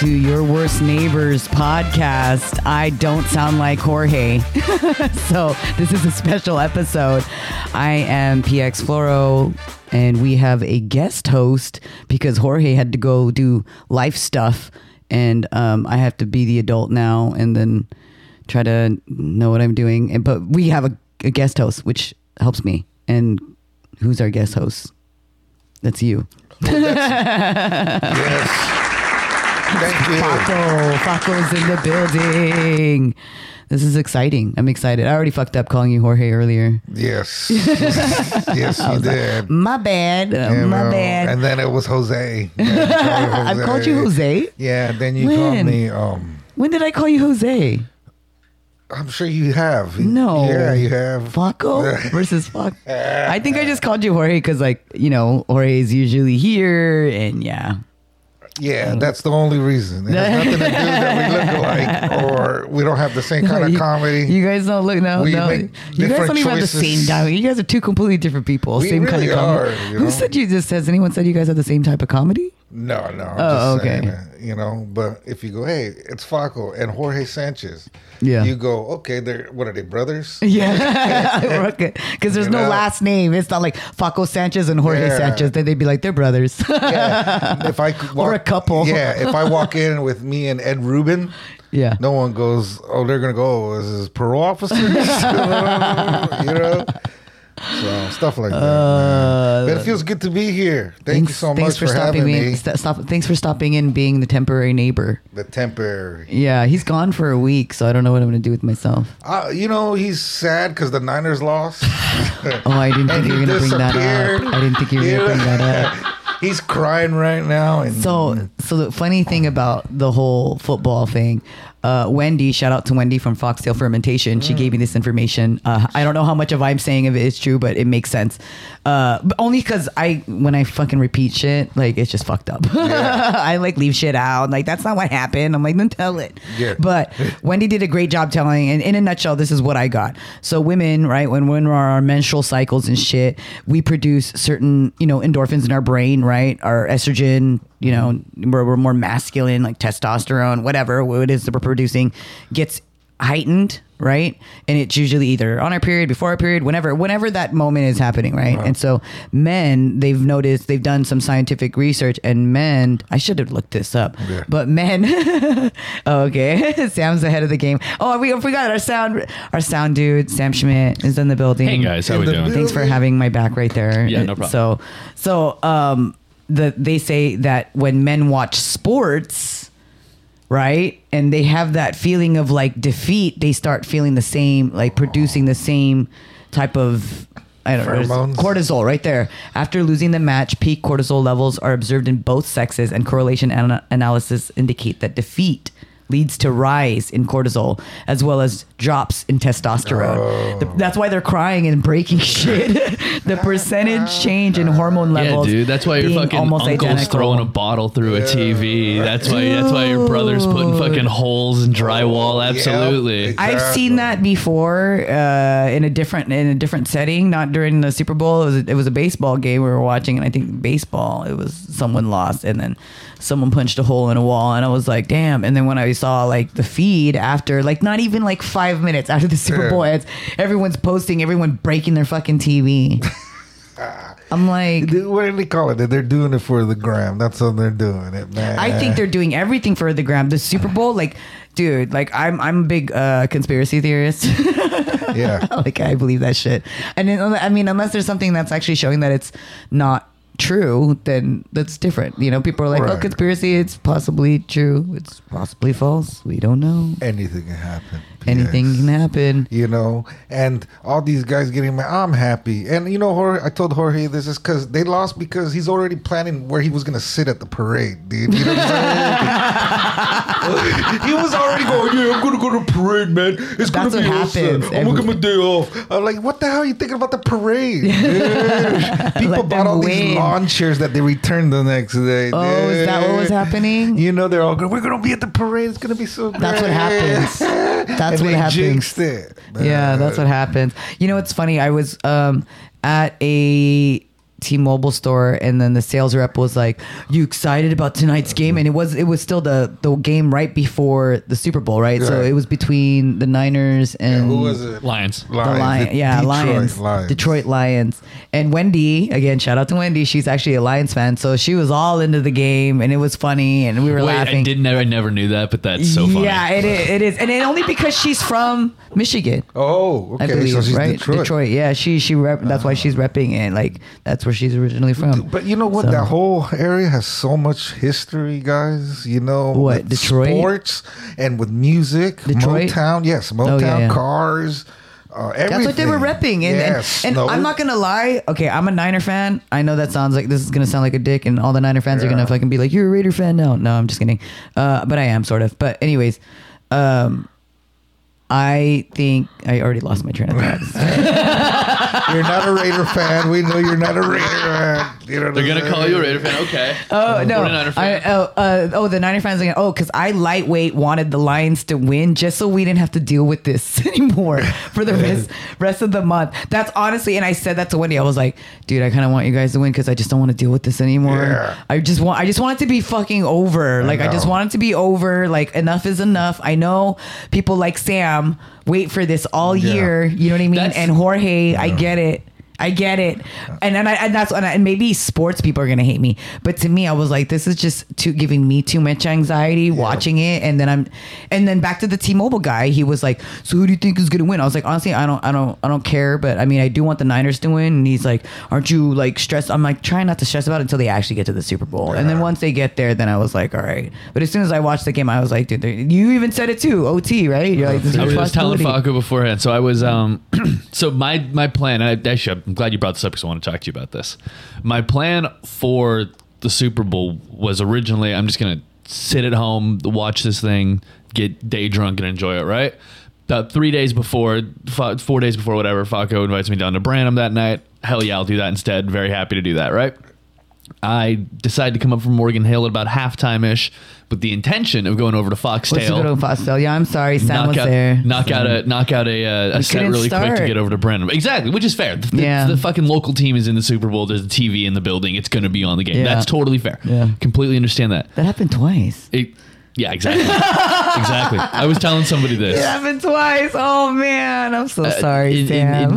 to Your Worst Neighbors podcast. I don't sound like Jorge. So this is a special episode. I am PX Floro, and we have a guest host because Jorge had to go do life stuff, and I have to be the adult now and then try to know what I'm doing. But we have a guest host, which helps me. And who's our guest host? That's you. Well, yes. Thank you. Faco's in the building. This is exciting. I'm excited. I already fucked up calling you Jorge earlier. Yes. Yes, you did. Like, my bad. My bad. And then it was Jose. I've called you Jose? Yeah, then you called me... When did I call you Jose? I'm sure you have. No. Yeah, you have. Faco versus Faco. I think I just called you Jorge because, Jorge is usually here, and yeah. Yeah, that's the only reason. It has nothing to do that we look alike or we don't have the same kind of comedy. You guys don't look, no. You guys don't even have the same dynamic. You guys are two completely different people. We same really kind of comedy. are, Who said you just, has anyone said you guys have the same type of comedy? No. I'm Oh, just okay. saying, but if you go, hey, it's Faco and Jorge Sanchez. Yeah. You go, okay, what are they, brothers? Yeah. Because there's no last name. It's not like Faco Sanchez and Jorge Sanchez. Then they'd be like, they're brothers. Yeah. If I or a couple. Yeah. If I walk in with me and Ed Rubin, yeah, no one goes, oh, they're going to go, is this parole officers? So stuff like that. But it feels good to be here. Thank you so much for having me. Thanks for stopping in, being the temporary neighbor. The temporary. Yeah, he's gone for a week, so I don't know what I'm going to do with myself. He's sad because the Niners lost. Oh, I didn't think you were going to bring that up. I didn't think you were going to bring that up. He's crying right now. And so the funny thing about the whole football thing, Wendy, shout out to Wendy from Foxtail Fermentation. She gave me this information. I don't know how much of I'm saying of it is true, but it makes sense. But only because when I fucking repeat shit, it's just fucked up. Yeah. I leave shit out. That's not what happened. I'm like, then tell it. Yeah. But Wendy did a great job telling. And in a nutshell, this is what I got. So women, right, when we're our menstrual cycles and shit, we produce certain, endorphins in our brain, right? Our estrogen, we're more masculine, like testosterone, whatever it is that we're producing gets heightened, right? And it's usually either on our period, before our period, whenever that moment is happening, right? And so men, they've done some scientific research, and men, I should have looked this up, but men, okay, Sam's ahead of the game. Oh, we forgot our sound dude, Sam Schmidt, is in the building. Hey guys, how we doing? Thanks for having my back right there. Yeah, no problem. So, they say that when men watch sports, right, and they have that feeling of defeat, they start feeling the same, producing the same type of, I don't know, cortisol right there. After losing the match, peak cortisol levels are observed in both sexes, and correlation analysis indicate that defeat leads to rise in cortisol as well as drops in testosterone. That's why they're crying and breaking shit. The percentage change in hormone levels. Yeah, dude. That's why your fucking uncle's identical. throwing a bottle through a TV. That's why your brother's putting fucking holes in drywall. Absolutely. Yep, exactly. I've seen that before in a different setting, not during the Super Bowl. It was a baseball game we were watching, and I think baseball, it was someone lost, and then someone punched a hole in a wall, and I was like, damn. And then when I saw the feed after, not even 5 minutes after the Super Bowl ads, everyone's posting, everyone breaking their fucking TV. I'm like, what do they call it? They're doing it for the gram. That's how they're doing it, man. I think they're doing everything for the gram. The Super Bowl, dude, I'm a big conspiracy theorist. Yeah. I believe that shit. And then, unless there's something that's actually showing that it's not true, then that's different. People are like, oh, conspiracy, it's possibly true, it's possibly false, we don't know. Anything can happen. Anything can happen. And all these guys getting mad, I'm happy. And Jorge, I told Jorge this is because they lost because he's already planning where he was going to sit at the parade, dude. You know what I'm saying? He was already going, I'm going to go to the parade, man. It's going to be awesome. I'm going to get my day off. I'm like, what the hell are you thinking about the parade? People bought all these lawn chairs that they returned the next day. Oh, is that what was happening? They're all going, we're going to be at the parade. It's going to be so great. That's what happens. That's what happens. Jinxed it. Yeah, that's what happens. It's funny. I was at a T-Mobile store, and then the sales rep was like, "You excited about tonight's game?" And it was still the game right before the Super Bowl, right? So Right. it was between the Niners and Who was it? Lions. the Lions. Detroit Lions. And Wendy, again, shout out to Wendy. She's actually a Lions fan, so she was all into the game, and it was funny, and we were laughing. I never knew that, but that's so funny. Yeah, it is, and only because she's from Michigan. Oh, okay. I believe, So she's right? Detroit. Yeah, that's why she's repping it. Like that's where she's originally from. But you know what? So- That whole area has so much history, guys. You know, What, with Detroit? sports and with music. Detroit? Motown, yes, Motown yeah. cars. Everything. That's what they were repping, and I'm not gonna lie. Okay, I'm a Niner fan. I know that sounds like this is gonna sound like a dick, and all the Niner fans are gonna fucking be like, "You're a Raider fan now." No, I'm just kidding. But I am sort of. But anyways, I think I already lost my train of thought. You're not a Raider fan. We know you're not a Raider fan. You know what They're I'm gonna saying? call you a Raider fan. Okay. Oh no! 49er fan. The Niner fans are like, because I lightweight wanted the Lions to win just so we didn't have to deal with this anymore for the rest of the month. That's honestly, and I said that to Wendy. I was like, dude, I kind of want you guys to win because I just don't want to deal with this anymore. Yeah. I just want it to be fucking over. Like I just know. want it to be over. Like enough is enough. I know people like Sam wait for this all year. You know what I mean? That's- And Jorge, I get it. And maybe sports people are gonna hate me, but to me, I was like, this is just giving me too much anxiety watching it. And then back to the T-Mobile guy, he was like, so who do you think is gonna win? I was like, honestly, I don't care, but I mean, I do want the Niners to win. And he's like, aren't you like stressed? I'm like, trying not to stress about it until they actually get to the Super Bowl. And then once they get there, then I was like, all right. But as soon as I watched the game, I was like, dude, you even said it too, OT, right? You're like, this I is was telling possibility. Falco beforehand. So I was so my plan. I'm glad you brought this up because I want to talk to you about this. My plan for the Super Bowl was originally I'm just gonna sit at home, watch this thing, get day drunk, and enjoy it. Right. About 3 days before, 4 days before, whatever, Falco invites me down to Branham that night. Hell yeah, I'll do that instead. Very happy to do that. Right. I decided to come up from Morgan Hill at about halftime-ish with the intention of going over to Foxtail. Let's go to Foxtail. Yeah, I'm sorry, Sam was knock out, there. Knock out a set couldn't really quick to start. get over to Brenham. Exactly, which is fair. Yeah. The fucking local team is in the Super Bowl. There's a TV in the building. It's going to be on the game. Yeah. That's totally fair. Yeah. Completely understand that. That happened twice. Yeah, exactly. Exactly. I was telling somebody this. It happened twice. Oh man, I'm so sorry, In Sam.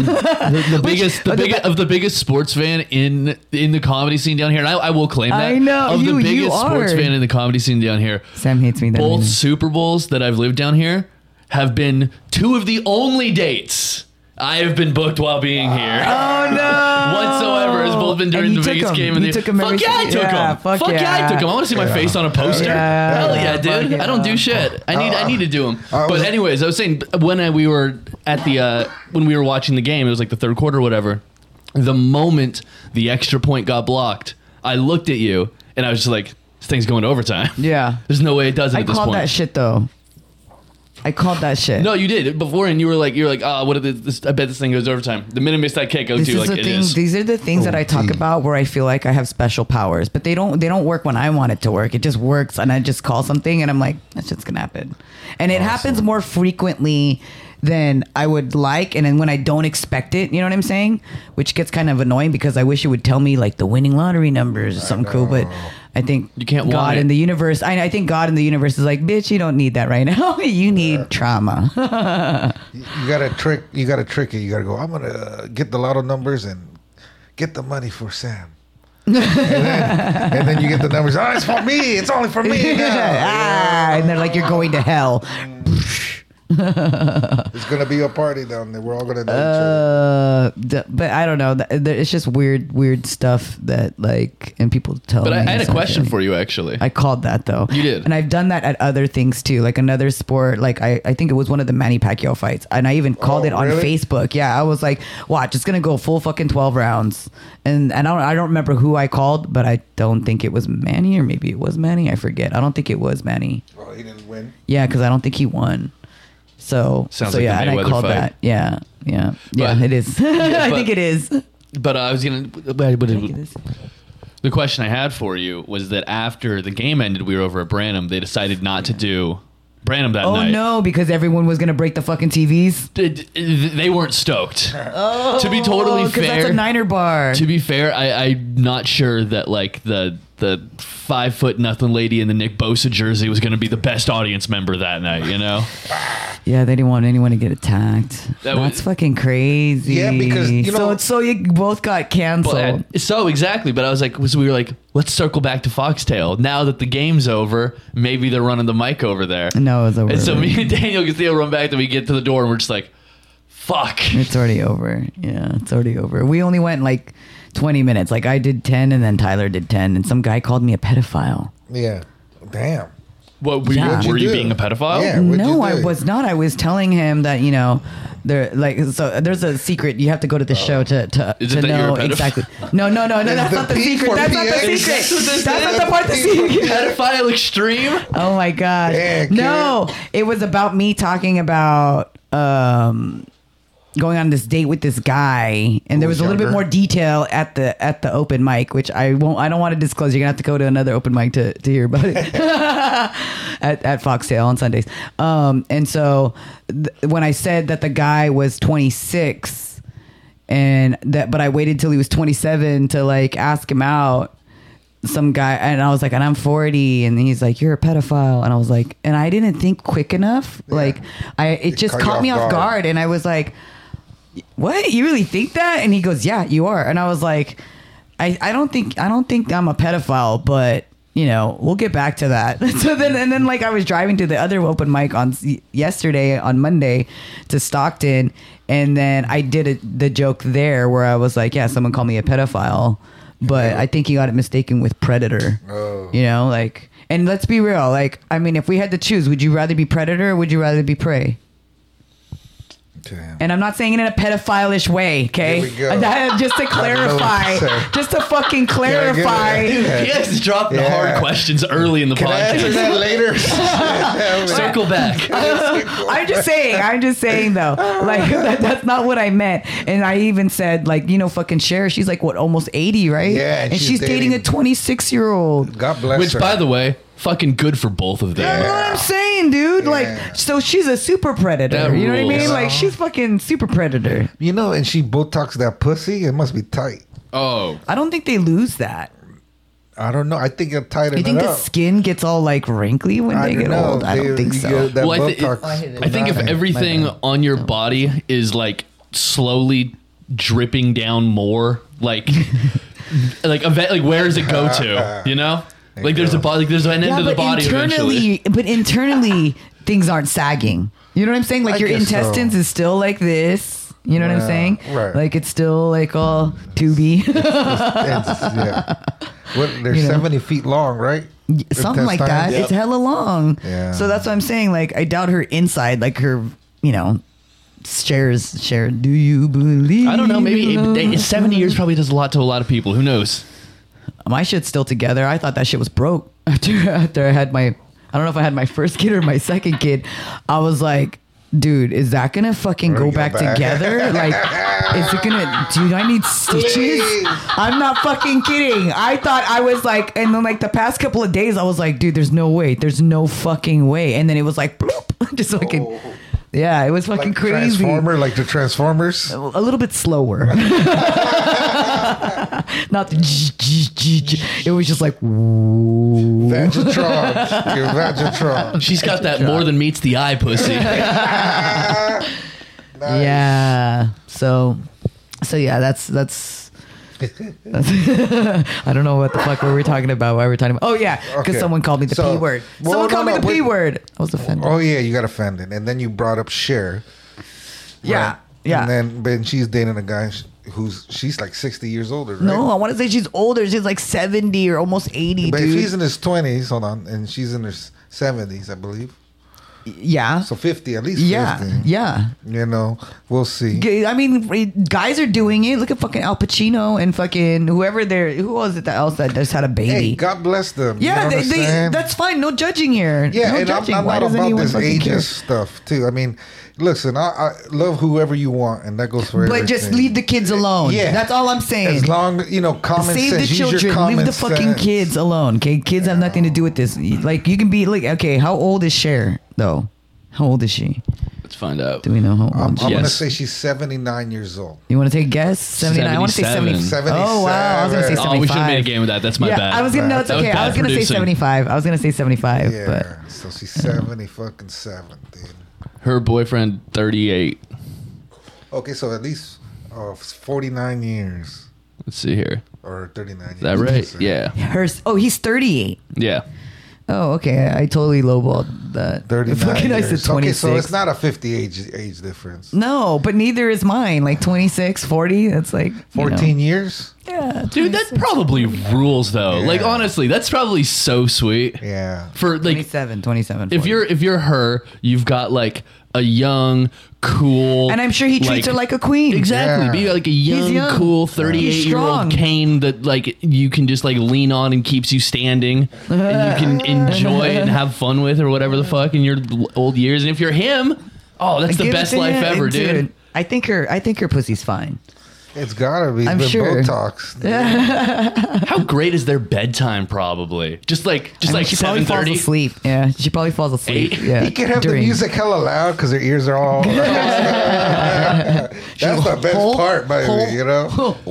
the biggest sports fan in the comedy scene down here, and I will claim that. I know, of the you biggest sports are. fan in the comedy scene down here. Sam hates me. Both Super Bowls that I've lived down here have been two of the only dates I have been booked while being here. Oh no! Whatsoever. It's both been during And you the took biggest him. game of You the took him every Fuck yeah, I time. took Yeah, him. fuck Fuck yeah, I yeah. took him. I want to see my face on a poster. Yeah. Hell yeah, dude. Fuck I don't do yeah. shit. I need to do them. But was- anyways, I was saying when we were at the when we were watching the game, it was like the third quarter or whatever. The moment the extra point got blocked, I looked at you and I was just like, this thing's going to overtime. Yeah. There's no way it doesn't I at this called point. that shit though. I called that shit. No, you did before, and you're like, what? I bet this thing goes overtime. The minute I missed that kick, I was This is like, the it thing. is. These are the things that I talk OT. about where I feel like I have special powers, but they don't work when I want it to work. It just works, and I just call something, and I'm like, that shit's gonna happen, and it happens more frequently than I would like, and then when I don't expect it, you know what I'm saying? Which gets kind of annoying because I wish it would tell me like the winning lottery numbers or something cool, but I think You can't want God it. in the universe. I think God in the universe is like, bitch, you don't need that right now. You need trauma. You gotta trick it. You gotta go, I'm gonna get the lotto numbers and get the money for Sam. and then you get the numbers. Oh, it's for me. It's only for me now. And they're like, you're going to hell. It's gonna be a party down there. We're all gonna know each other. But I don't know. It's just weird stuff that like, and people tell But me. I had a something. question for you, actually. I called that though. You did? And I've done that at other things too, like another sport. Like I think it was one of the Manny Pacquiao fights, and I even called it on really? Facebook. Yeah, I was like, watch, it's gonna go full fucking 12 rounds. And I don't remember who I called, but I don't think it was Manny, or maybe it was Manny. I forget. I don't think it was Manny. Oh, he didn't win. Yeah, because I don't think he won. So Sounds so like yeah, the and I Mayweather called fight. that. Yeah, But- it is. I but- think it is. But I was gonna. It is. The question I had for you was that after the game ended, we were over at Branham. They decided not to do Branham that Oh night. no, because everyone was gonna break the fucking TVs. They weren't stoked. Oh, To be totally 'cause that's fair- a Niner bar. To be fair, I'm not sure that like the 5'0" lady in the Nick Bosa jersey was going to be the best audience member that night. You know, Yeah, they didn't want anyone to get attacked. That That's was- fucking crazy. Yeah, because, you know- so you both got canceled. so exactly. But I was like, we were like, let's circle back to Foxtail now that the game's over. Maybe they're running the mic over there. No, it's over. And so me and Daniel Castillo run back, and we get to the door, and we're just like, fuck. It's already over. Yeah, it's already over. We only went like 20 minutes. Like I did 10 and then Tyler did 10 and some guy called me a pedophile. Yeah. Damn. What were Yeah. you? Were you do? being a pedophile? Yeah. What'd No, you I do? was not. I was telling him that, you know, there like so there's a secret. You have to go to the show to Is it that know you're a pedophile? exactly. No, that's the not the P secret. for That's not the PX? secret. That's not the part the secret. Pedophile extreme. Oh my gosh. Yeah, kid. No, it was about me talking about going on this date with this guy, and there was a little bit younger? more detail at the open mic, which I don't want to disclose. You're gonna have to go to another open mic to hear about it at Foxtail on Sundays. And so when I said that the guy was 26, but I waited till he was 27 to like ask him out. Some guy, and I was like, and I'm 40, and he's like, you're a pedophile, and I was like, and I didn't think quick enough. Yeah. Like it just caught you caught me off off guard. guard, and I was like, what, you really think that? And he goes, yeah, you are. And I was like, I don't think I'm a pedophile, but you know, we'll get back to that. So then like I was driving to the other open mic on yesterday on Monday to Stockton, and then I did the joke there where I was like, yeah, someone called me a pedophile, but I think he got it mistaken with predator. Oh. You know, like, and let's be real, like, I mean, if we had to choose, would you rather be predator or would you rather be prey? Damn. And I'm not saying it in a pedophile-ish way, okay? Here we go. Just to clarify, what to say. just to fucking clarify. Yeah. He has to drop the Yeah. hard questions early in the Can I answer podcast. that later? Circle back. I'm just saying though, like that's not what I meant. And I even said, like, you know, fucking Cher, she's like what, almost 80, right? Yeah, and and she's dating a 26-year-old. God bless Which, her. by the way, fucking good for both of them. You know what I'm saying, dude? Yeah. Like, so she's a super predator. That You know what I mean? rules. Like, she's fucking super predator. You know, and she Botox that pussy. It must be tight. Oh, I don't think they lose that. I don't know. I think it'll tighten You think it the up. skin gets all like wrinkly when they get old? I don't think so. That Well, Botox. I think if everything on your body is like slowly dripping down more, like like where does it go to? You know, like there's a body, like there's an end of the body eventually. But internally, things aren't sagging. You know what I'm saying? Like I your guess so. intestines is still like this. You know what I'm Yeah, saying? right. Like it's still like all tubey. Yeah. What, they're You know. 70 feet long, right? Something like that. Intestines? It's hella long. Yeah. So that's what I'm saying. Like I doubt her inside, like her, you know, shares. Do you believe? I don't know. Maybe in love? 70 years probably does a lot to a lot of people. Who knows? My shit's still together. I thought that shit was broke after I had my, I don't know if I had my first kid or my second kid. I was like, dude, is that gonna fucking go back together? Like, is it gonna, dude, I need stitches? Please. I'm not fucking kidding. I thought I was like, and then like the past couple of days, I was like, dude, there's no way. There's no fucking way. And then it was like, bloop, just fucking, yeah, it was fucking Like crazy. Transformer, like the Transformers. A little bit slower. Not the it was just like woo. Vagatron. Your Vagatron. She's got that more than meets the eye pussy. Nice. Yeah. So yeah, that's I don't know what the fuck were we talking about. Why were we talking about? Oh yeah, because Okay. someone called me the So- P word. well, Someone no, called me no, the P wait. word. I was offended. Oh yeah, you got offended, and then you brought up Cher. Yeah, yeah. And then, but she's dating a guy she's like 60 years older, right? No, I want to say she's older. She's like 70 or almost 80, But if dude. he's in his 20s, hold on, and she's in her 70s, I believe. Yeah. So 50, at least 50. Yeah. You know, we'll see. I mean, guys are doing it. Look at fucking Al Pacino and fucking whoever there. Who was it else that just had a baby? Hey, God bless them. yeah, you know what I'm saying? that's fine. No judging here. Yeah, no and judging. I'm Why not does about anyone this fucking care? ageist stuff, too. I mean, listen, I love whoever you want, and that goes for But everything. just leave the kids alone. Yeah. That's all I'm saying. As long, common Save sense. the Use your children. common Leave the fucking sense. kids alone. Okay, kids have nothing to do with this. Like you can be like, okay, how old is Cher? though? How old is she? Let's find out. Do we know how I'm old? gonna Yes. say she's 79 years old. You want to take a guess? 79. I want to say 70. 77. Oh wow! I was gonna say 75. Oh, we should have made a game of that. That's my yeah, bad. I was gonna. No, it's That was okay. I bad was gonna say producing. 75. I was gonna say 75, Yeah, but so she's 70 fucking 7, dude. Her boyfriend, 38. Okay, so at least 49 years Let's see here. or 39 years. Is that right? So- Yeah. hers. Oh, he's 38. Yeah. Oh, okay. I totally lowballed that. 39 Fucking I said years. 26. Okay, so it's not a 50 age difference. No, but neither is mine. Like 26, 40. That's like 14 years? Yeah, Dude, that probably rules though. Like Yeah. honestly, that's probably so sweet. Yeah. For like 27, if 40. you're her, you've got like a young, cool, And I'm sure he treats her like a queen. Exactly. Yeah. Be like a He's young, young. cool He's 38-year-old strong. cane that like you can just like lean on and keeps you standing and you can enjoy and have fun with or whatever the fuck in your old years. And if you're him, oh, that's the Give it best to life him, ever, dude. I think her pussy's fine. It's gotta be. I'm It's been sure. Botox. How great is their bedtime probably? Just like I mean, she probably falls 7:30. asleep. Yeah, she probably falls asleep. Eight. Yeah, He can have during- the music hella loud because her ears are all. That's the best part, by the way, you know?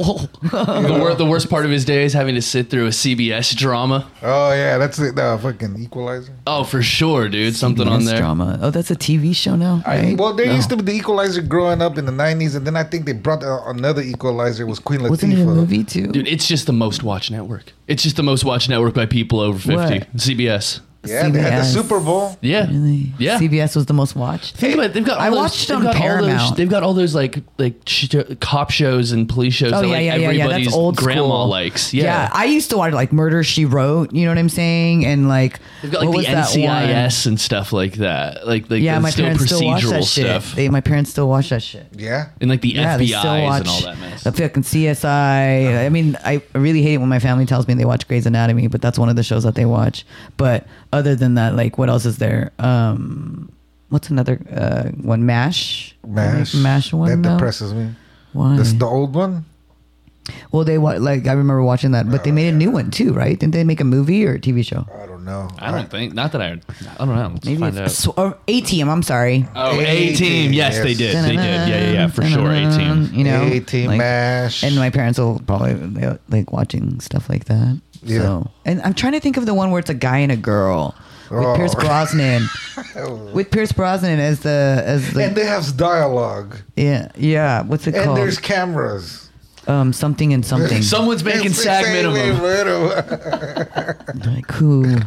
The worst part of his day is having to sit through a CBS drama. Oh, yeah, that's it. The fucking Equalizer. Oh, for sure, dude. Something on CBS there. drama. Oh, that's a TV show now. Right? Well, there No. used to be the Equalizer growing up in the 90s, and then I think they brought another Equalizer. It was Queen Latifah. Wasn't it a movie too? Dude, it's just the most watched network. It's just the most watched network by people over 50. What? CBS. Yeah, they had the CBS. Super Bowl. Yeah. Really? Yeah. CBS was the most watched. Think about it. They've got all I those, watched they've on got all those- Paramount. They've got all those like cop shows and police shows Oh that yeah, like yeah, everybody's That's old grandma school. likes. Yeah. I used to watch like Murder She Wrote. You know what I'm saying? And like They've got like what the was that one? NCIS and stuff like that. Like Yeah, the my still parents still watch procedural that shit. stuff. My parents still watch that shit. Yeah. And like the Yeah, they still FBI's watch and all that mess. the fucking CSI. I mean, I really hate it when my family tells me they watch Grey's Anatomy, but that's one of the shows that they watch. But other than that, like, what else is there? What's another one? MASH. MASH. MASH one. That now? depresses me. Why? That's the old one? Well, they like I remember watching that, but they made a new one too, right? Didn't they make a movie or a TV show? I don't know. I don't think. Not that I don't know. Let's Maybe find out. it's or A-Team. I'm sorry. Oh, A-Team, A-Team. Yes, they yes. did. They did. Yeah, for sure. A-Team. You know, A-Team, like- MASH. And my parents will probably they like watching stuff like that. Yeah. So, and I'm trying to think of the one where it's a guy and a girl with Oh. Pierce Brosnan. With Pierce Brosnan as the And they have dialogue. yeah. What's it And called? there's cameras. Something and something. Someone's making It's SAG the same minimum. Like who?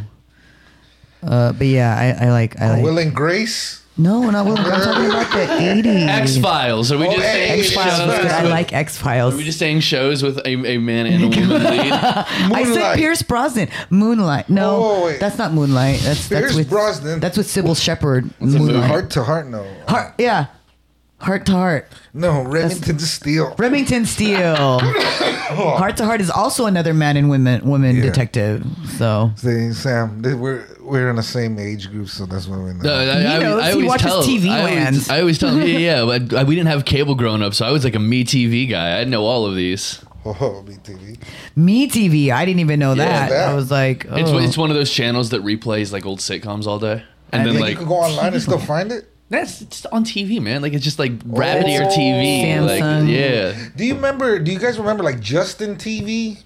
But yeah, I like. Will and Grace. No, not Will. I'm talking about the 80s. X-Files. Are we just Oh, saying X-Files. shows? was good. I with- like X-Files. Are we just saying shows with a man and a woman lead? I said Moonlight. Pierce Brosnan. Moonlight. No, Oh, wait. that's not Moonlight. That's Pierce with Brosnan. That's with Sybil Shepherd. a movie? Moonlight. Heart to Heart, no. Heart, yeah. Heart to Heart. No, Remington Steele. Remington Steele. Heart to Heart is also another man and woman Yeah. detective. So See, Sam, we're in the same age group, so that's what we know. He knows. He always watches tell- TV I always- Lands. I always tell him, yeah. But we didn't have cable growing up, so I was like a Me TV guy. I know all of these. Oh, BTV. Me TV. I didn't even know that. that. I was like, oh. It's one of those channels that replays like old sitcoms all day, and then Like, like you can go online and still find it. that's it's on TV, man. Like it's just like rabbit ear TV. Samsung. Like, yeah. Do you guys remember like Justin TV?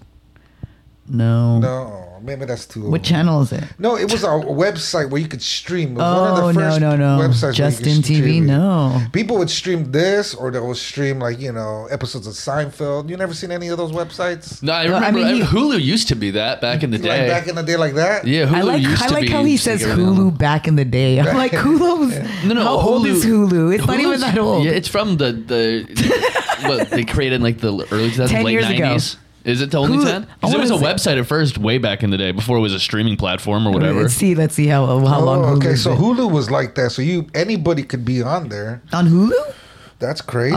no. No, maybe that's too old. What channel is it? No, it was a website where you could stream. It was one of Oh, the first no. websites where you Justin could TV, stream it. no. People would stream this, or they would stream like episodes of Seinfeld. You never seen any of those websites? No, I No, I remember mean, Hulu used to be that back in the Like day. back in the day, like that. Yeah, Hulu used I to like be. how he says Hulu back in the day. I'm like, Hulu's. No, how old is Hulu? It's not even Hulu's- that old. Yeah, it's from the what they created in like the early 2000s, 10 late years ago. 90s. Is it only Hulu- 10? I Because it was a wanna website at first, way back in the day, before it was a streaming platform or whatever. Let's see how long. Oh, okay. Hulu's So been. Hulu was like that. So anybody could be on there. On Hulu? That's crazy. I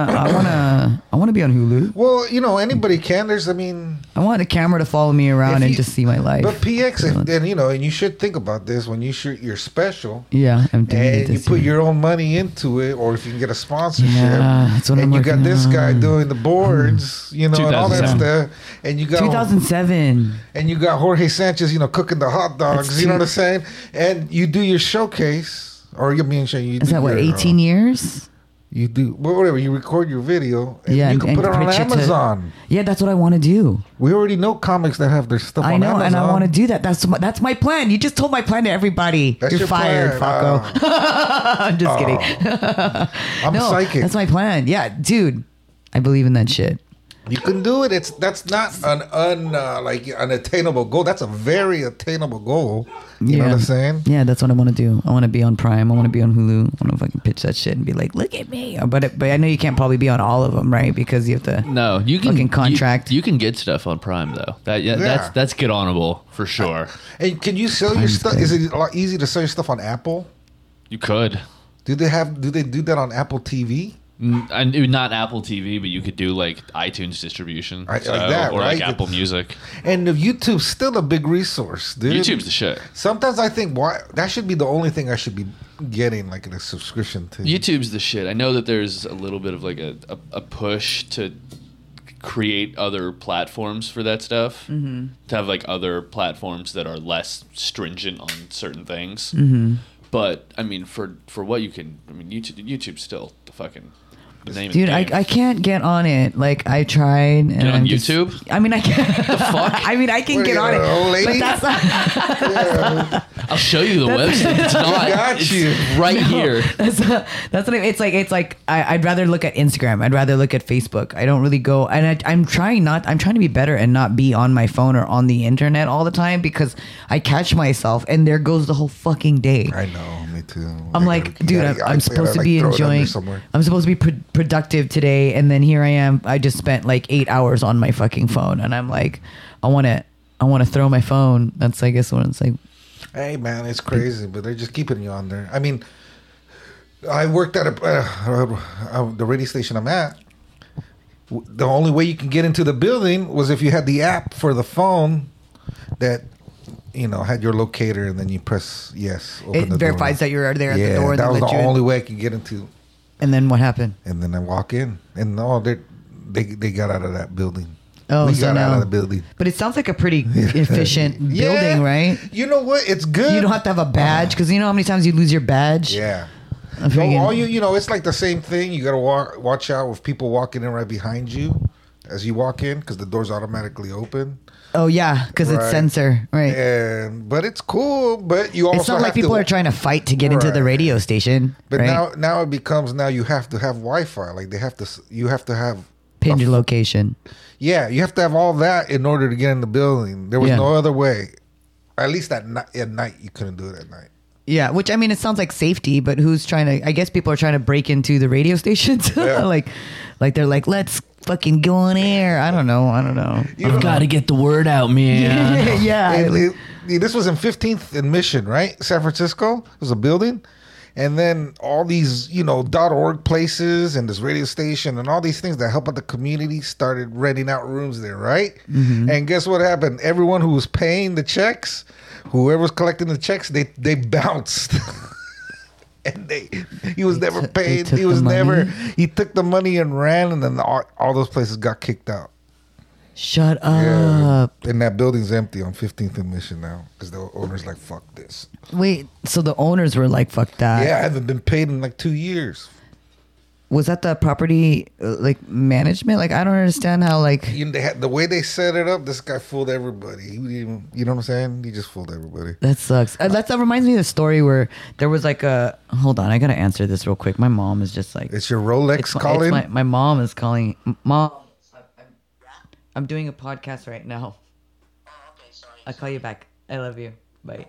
wanna be on Hulu. Well, anybody can. I want a camera to follow me around If and you- just see my life. But PX, and you should think about this when you shoot your special. Yeah, I'm doing it And you this put year. your own money into it, or if you can get a sponsorship. Yeah, that's what and I'm you got working this guy on. doing the boards, and all that 2007. stuff. And you got 2007. and you got Jorge Sanchez, cooking the hot dogs. That's You know what I'm too- saying? And you do your showcase, or you mean you Is do that what, your, 18 years? You do whatever. You record your video, and Yeah, you can put it on pitch it to- Amazon. Yeah, that's what I want to do. We already know comics that have their stuff I on know, Amazon. and I want to do that. That's my plan. You just told my plan to everybody. That's You're your fired, plan. Faco. I'm just kidding. I'm No, psychic. that's my plan. Yeah, dude, I believe in that shit. You can do it. That's not an unattainable goal. That's a very attainable goal. You know what I'm saying? Yeah, that's what I want to do. I want to be on Prime. I want to be on Hulu. I want to fucking pitch that shit and be like, look at me. But I know you can't probably be on all of them, right? Because you have to. No, you can Fucking contract. You can get stuff on Prime though. That's get onable for sure. And can you sell your stuff? Is it a lot easy to sell your stuff on Apple? You could. Do they do that on Apple TV? I knew not Apple TV, but you could do like iTunes distribution, Like that, or like right? Apple Music. And YouTube's still a big resource, dude. YouTube's the shit. Sometimes I think that should be the only thing I should be getting, like a subscription to. YouTube's the shit. I know that there's a little bit of like a push to create other platforms for that stuff. Mm-hmm. To have like other platforms that are less stringent on certain things. Mm-hmm. But I mean, for what you can, YouTube's still the fucking name Dude, of the game. I can't get on it. Like I tried. And Get on I'm YouTube? I mean, I can't. The fuck? I mean, I can What are get you, on it. an old lady? But that's not. I'll show you the website. It's not. got It's you. right here. That's what it's like. I'd rather look at Instagram. I'd rather look at Facebook. I don't really go. And I'm trying to be better and not be on my phone or on the internet all the time because I catch myself and there goes the whole fucking day. I know, me too. I'm like, dude, I'm supposed to be enjoying. I'm supposed to be productive today, and then here I am. I just spent like 8 hours on my fucking phone, and I'm like, I want to throw my phone. That's I guess what it's like. Hey man, it's crazy, but they're just keeping you on there. I mean, I worked at the radio station I'm at. The only way you can get into the building was if you had the app for the phone that had your locator, and then you press yes. Open It the verifies door. that you're there at Yeah, the door. And that then was let the you in. only way I could get into. And then what happened? And then I walk in, and they got out of that building. Oh, we so got out now- of the building. But it sounds like a pretty efficient building, right? You know what? It's good. You don't have to have a badge because you know how many times you lose your badge. Yeah. I So freaking- all it's like the same thing. You gotta watch out with people walking in right behind you as you walk in because the doors automatically open. Oh yeah, because it's Right. sensor, right? But it's cool. But you also It's not like have people to, are trying to fight to get into the Right. radio station, But right? now it becomes you have to have Wi-Fi. Like you have to have. Pin your location. Yeah, you have to have all that in order to get in the building. There was Yeah. no other way. At least at night, you couldn't do it at night. Yeah, which I mean, it sounds like safety, but who's trying to? I guess people are trying to break into the radio stations. Yeah. like they're like, let's fucking go on air. I don't know. I've got to get the word out, man. yeah. This was in 15th and Mission, right? San Francisco. It was a building. And then all these, .org places and this radio station and all these things that help out the community started renting out rooms there, right? Mm-hmm. And guess what happened? Everyone who was paying the checks, whoever was collecting the checks, they bounced. And he was never paid. took He was the money? he took the money and ran, and then all those places got kicked out. Shut Yeah. up. And that building's empty on 15th and Mission now because the owner's like, fuck this. Wait, so the owners were like, fuck that. Yeah, I haven't been paid in like 2 years. Was that the property management? Like, I don't understand how They had the way they set it up. This guy fooled everybody. He didn't, you know what I'm saying? He just fooled everybody. that sucks. That reminds me of the story where there was like hold on, I gotta answer this real quick. My mom is just like, It's your Rolex calling. my mom is calling. Mom, I'm doing a podcast right now. Oh, okay, sorry. I'll call you back. I love you. Bye.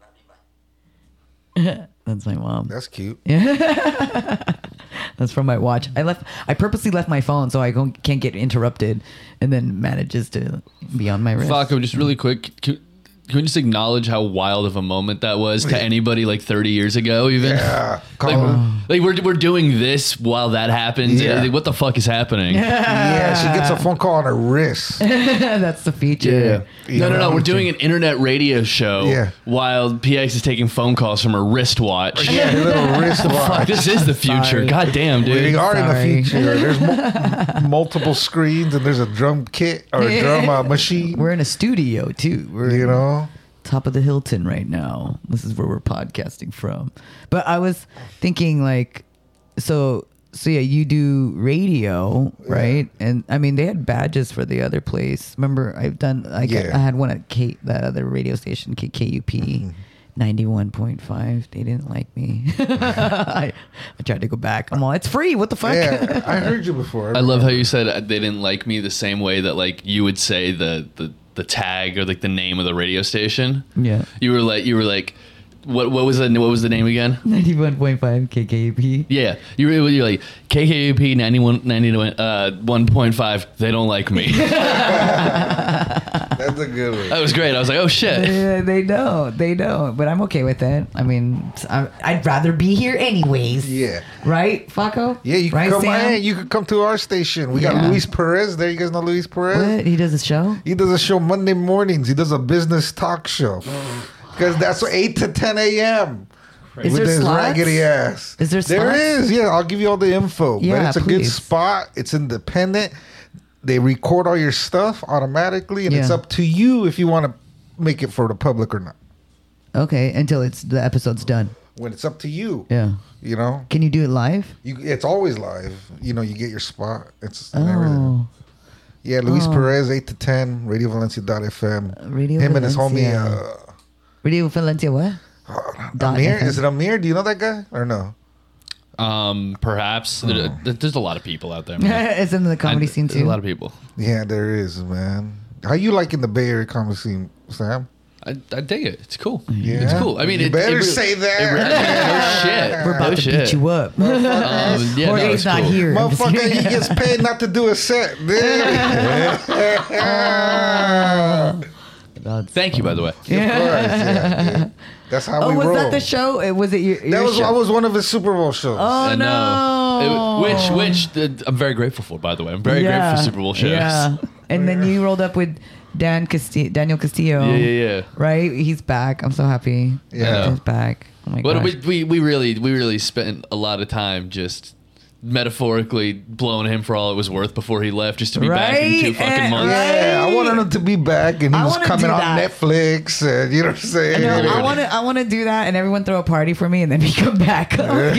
That's my mom. That's cute. That's from my watch. I purposely left my phone so I can't get interrupted, and then manages to be on my wrist. Falco, just really quick. Can can we just acknowledge how wild of a moment that was to anybody like 30 years ago? Even Yeah. Call him. like we're doing this while that happens. Yeah. Like, what the fuck is happening? Yeah, she gets a phone call on her wrist. That's the feature. No, we're doing an internet radio show Yeah. while PX is taking phone calls from her wristwatch. Yeah, her little wristwatch. This is the future. Sorry. God damn, dude. We are in Sorry. the future. There's multiple screens and there's a drum kit or a drum machine. We're in a studio too. We're You know? top of the Hilton right now. This is where we're podcasting from. But I was thinking like, so yeah, you do radio, right? And I mean, they had badges for the other place. Remember, I had one at that other radio station, KUP. 91.5. They didn't like me. I tried to go back. I'm all, it's free. What the fuck? Yeah, I heard you before. I love how you said they didn't like me the same way that like you would say the tag or like the name of the radio station. Yeah. You were like, what was the name again? 91.5 KKUP. Yeah, you're like KKUP 91.5. They don't like me. That's a good one. That was great. I was like, oh shit. Yeah, they don't. But I'm okay with it. I mean, I'd rather be here anyways. Yeah. Right, Faco? Yeah, you can right, come. Sam? Hey, you can come to our station. We got Yeah. Luis Perez there. You guys know Luis Perez? What? He does a show? He does a show Monday mornings. He does a business talk show. Because that's 8 to 10 a.m. Is with there his slots? raggedy ass. Is there There slots? is. Yeah, I'll give you all the info. Yeah, but it's a good please. spot. It's independent. They record all your stuff automatically, and it's Yeah. up to you if you want to make it for the public or not. Okay, until the episode's done. When it's up to you, Yeah. you know, Can you do it live? it's always live. You know, you get your spot. It's and everything. Oh. Yeah, Luis Oh. Perez, 8 to 10, RadioValencia.fm. Radio Him and his homie, Valencia. Radio Valencia, what? Dot Amir. FM. Is it Amir? Do you know that guy or no? Perhaps there's a lot of people out there. Man. It's in the comedy scene There's too. a lot of people. Yeah, there is, man. How you liking the Bay Area comedy scene, Sam? I dig it. It's cool. Yeah. It's cool. I mean, You it better really- say that. it really- no shit. We're about No to shit. beat you up. Yeah, no, Jorge's it's not cool. here. I'm just Motherfucker, kidding. he gets paid not to do a set, dude. Thank you, by the way. Of course, yeah, dude. That's how Oh, we was roll. that the show? Was it your That was show? I was one of his Super Bowl shows. Oh I no! know. Which I'm very grateful for, by the way. I'm very grateful for Super Bowl shows. Yeah, and then you rolled up with Daniel Castillo. Yeah. Right, he's back. I'm so happy. Yeah. He's back. Oh my But gosh. we really spent a lot of time just metaphorically blowing him for all it was worth before he left, just to be back in 2 Right? fucking months. Yeah, I wanted him to be back, and he I was wanna coming do on that. Netflix, and you know what I'm saying. No, I want to do that, and everyone throw a party for me, and then we come back.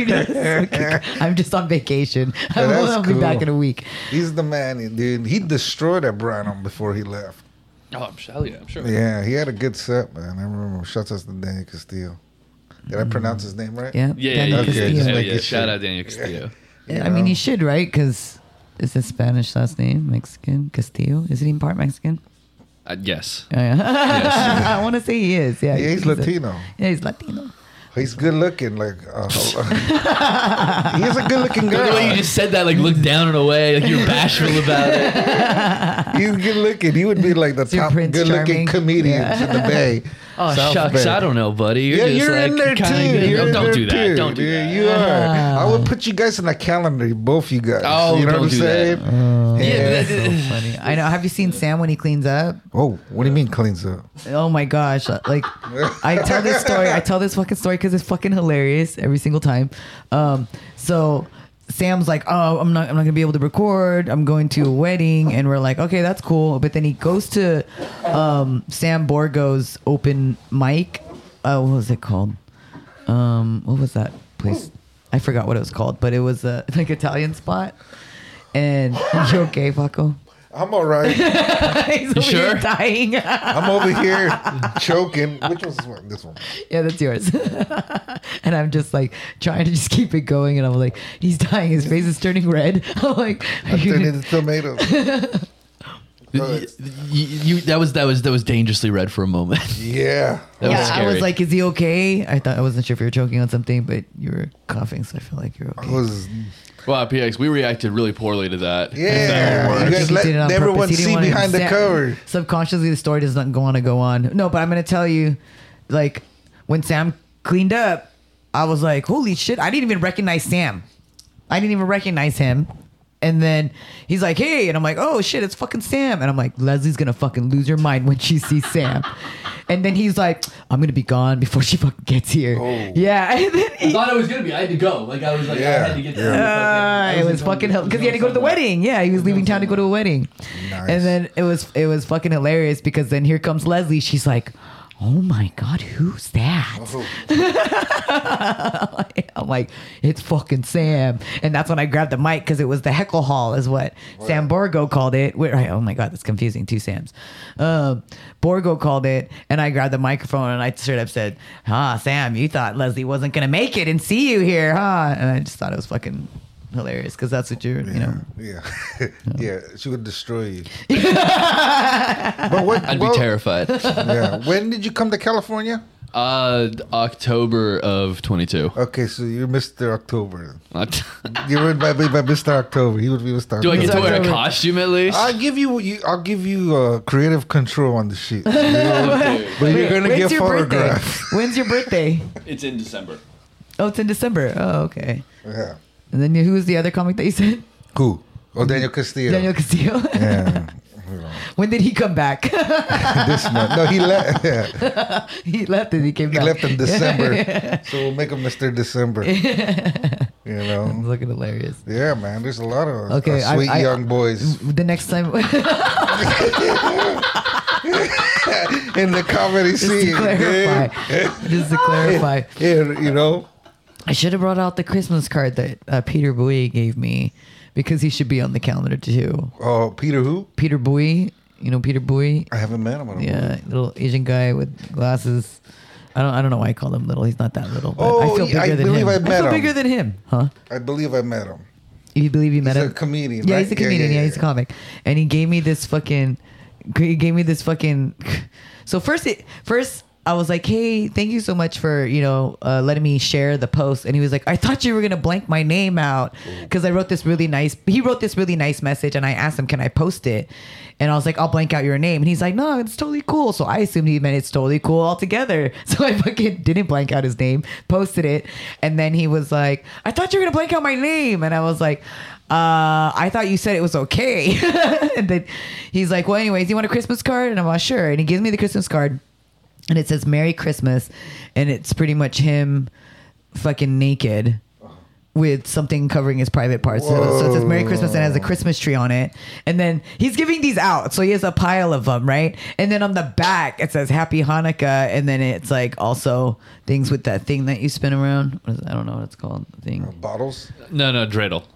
I'm just on vacation. Yeah, that's I'll be back cool. in a week. He's the man, dude. He destroyed that Branham before he left. Oh, I'm sure. Yeah, he had a good set, man. I remember. Shouts out to Daniel Castillo. Did I pronounce his name right? Yeah, Yeah, Daniel okay, Castillo. just Hell making yeah. sure. Shout out Daniel Castillo. You I mean, know? you should, right? Because it's his Spanish last name, Mexican. Castillo. Is he in part Mexican? Yes. Oh, yeah. I want to say he is. Yeah, Yeah, he's Latino. Yeah, he's Latino. He's good looking. Like he is a good looking The way you girl. just said that, like, looked down and away, like you're bashful about it. He's good looking. He would be like the your top Prince good looking Charming. comedians in the Bay. Oh, South shucks. Bay. I don't know, buddy. You're Yeah, just you're like, in there kinda too. good. You're No, in don't there do that. too, Don't do dude. that. You are. I would put you guys in a calendar, both you guys. Oh, you know don't what I'm do that. saying? Yeah, So funny. I know. Have you seen Sam when he cleans up? Oh, what do you mean cleans up? Oh my gosh! Like, I tell this story. I tell this fucking story because it's fucking hilarious every single time. So Sam's like, "Oh, I'm not gonna be able to record. I'm going to a wedding," and we're like, "Okay, that's cool." But then he goes to Sam Borgo's open mic. What was it called? What was that place? I forgot what it was called, but it was a like Italian spot. And you okay, Paco? I'm all right. He's over sure? here dying. I'm over here choking. Which one's this one? This one. Yeah, that's yours. And I'm just like trying to just keep it going, and I'm like, he's dying. His face is turning red. I'm like, I turned into tomatoes. That was dangerously red for a moment. Yeah. That was Yeah, I scary. was like, is he okay? I wasn't sure if you were choking on something, but you were coughing, so I feel like you're okay. I was. Wow, PX, we reacted really poorly to that. Yeah. You guys He let did it on everyone purpose. He didn't see want behind the Sam- cover. Subconsciously, the story does not go on. No, but I'm gonna tell you, like when Sam cleaned up, I was like, holy shit! I didn't even recognize Sam. I didn't even recognize him. And then he's like, hey, and I'm like, oh shit, it's fucking Sam. And I'm like, Leslie's gonna fucking lose her mind when she sees Sam. And then he's like, I'm gonna be gone before she fucking gets here. Oh. Yeah. And then I thought it was gonna be. I had to go. Like I was like, I Yeah. had to get. it was fucking because he had to go to the wedding. Yeah, he was leaving town to go to a wedding. Nice. And then it was fucking hilarious because then here comes Leslie. She's like, oh my god, who's that? Oh. I'm like, it's fucking Sam. And that's when I grabbed the mic because it was the heckle hall is what Sam Borgo called it. Oh my god, that's confusing. Two Sams. Borgo called it, and I grabbed the microphone and I straight up said, Sam, you thought Leslie wasn't gonna make it and see you here, huh? And I just thought it was fucking hilarious because that's what you're, you know. Yeah. Yeah. She would destroy you. But what? I'd be terrified. Yeah. When did you come to California? October of 22. Okay, so you're Mr. October. You were by Mr. October. He would be Mr. Do I get to October. wear a costume at least? I'll give you creative control on the shit. But you're gonna When's get your birthday? photographed. When's your birthday? It's in December. Oh, it's in December. Oh, okay. Yeah. And then who was the other comic that you said? Who? Oh, Daniel Castillo. Daniel Castillo. Yeah. When did he come back? This month. No, he left. Yeah. He left and he came He back. left in December. So we'll make him Mr. December. You know? It's looking hilarious. Yeah, man. There's a lot of Okay, sweet young boys The next time, in the comedy just scene. to clarify, just to clarify, Yeah, you know? I should have brought out the Christmas card that Peter Bowie gave me because he should be on the calendar too. Oh, Peter who? Peter Bowie, you know Peter Bowie? I haven't met him. I don't know. Yeah, little Asian guy with glasses. I don't know why I call him little. He's not that little. But Oh, I feel bigger I than believe him. I met feel him. bigger than him, huh? I believe I met him. You believe you met He's him? a comedian, Yeah, right? he's a comedian. Yeah, he's a comic, and he gave me this fucking. So first I was like, hey, thank you so much for letting me share the post. And he was like, I thought you were gonna blank my name out because I wrote this really nice. He wrote this really nice message, and I asked him, can I post it? And I was like, I'll blank out your name. And he's like, no, it's totally cool. So I assumed he meant it's totally cool altogether. So I fucking didn't blank out his name, posted it. And then he was like, I thought you were going to blank out my name. And I was like, I thought you said it was okay. And then he's like, well, anyways, you want a Christmas card? And I'm like, sure. And he gives me the Christmas card. And it says Merry Christmas. And it's pretty much him fucking naked with something covering his private parts. So it says Merry Christmas and has a Christmas tree on it. And then he's giving these out. So he has a pile of them, right? And then on the back, it says Happy Hanukkah. And then it's like also things with that thing that you spin around. What is it? I don't know what it's called. The thing. Bottles? No, dreidel.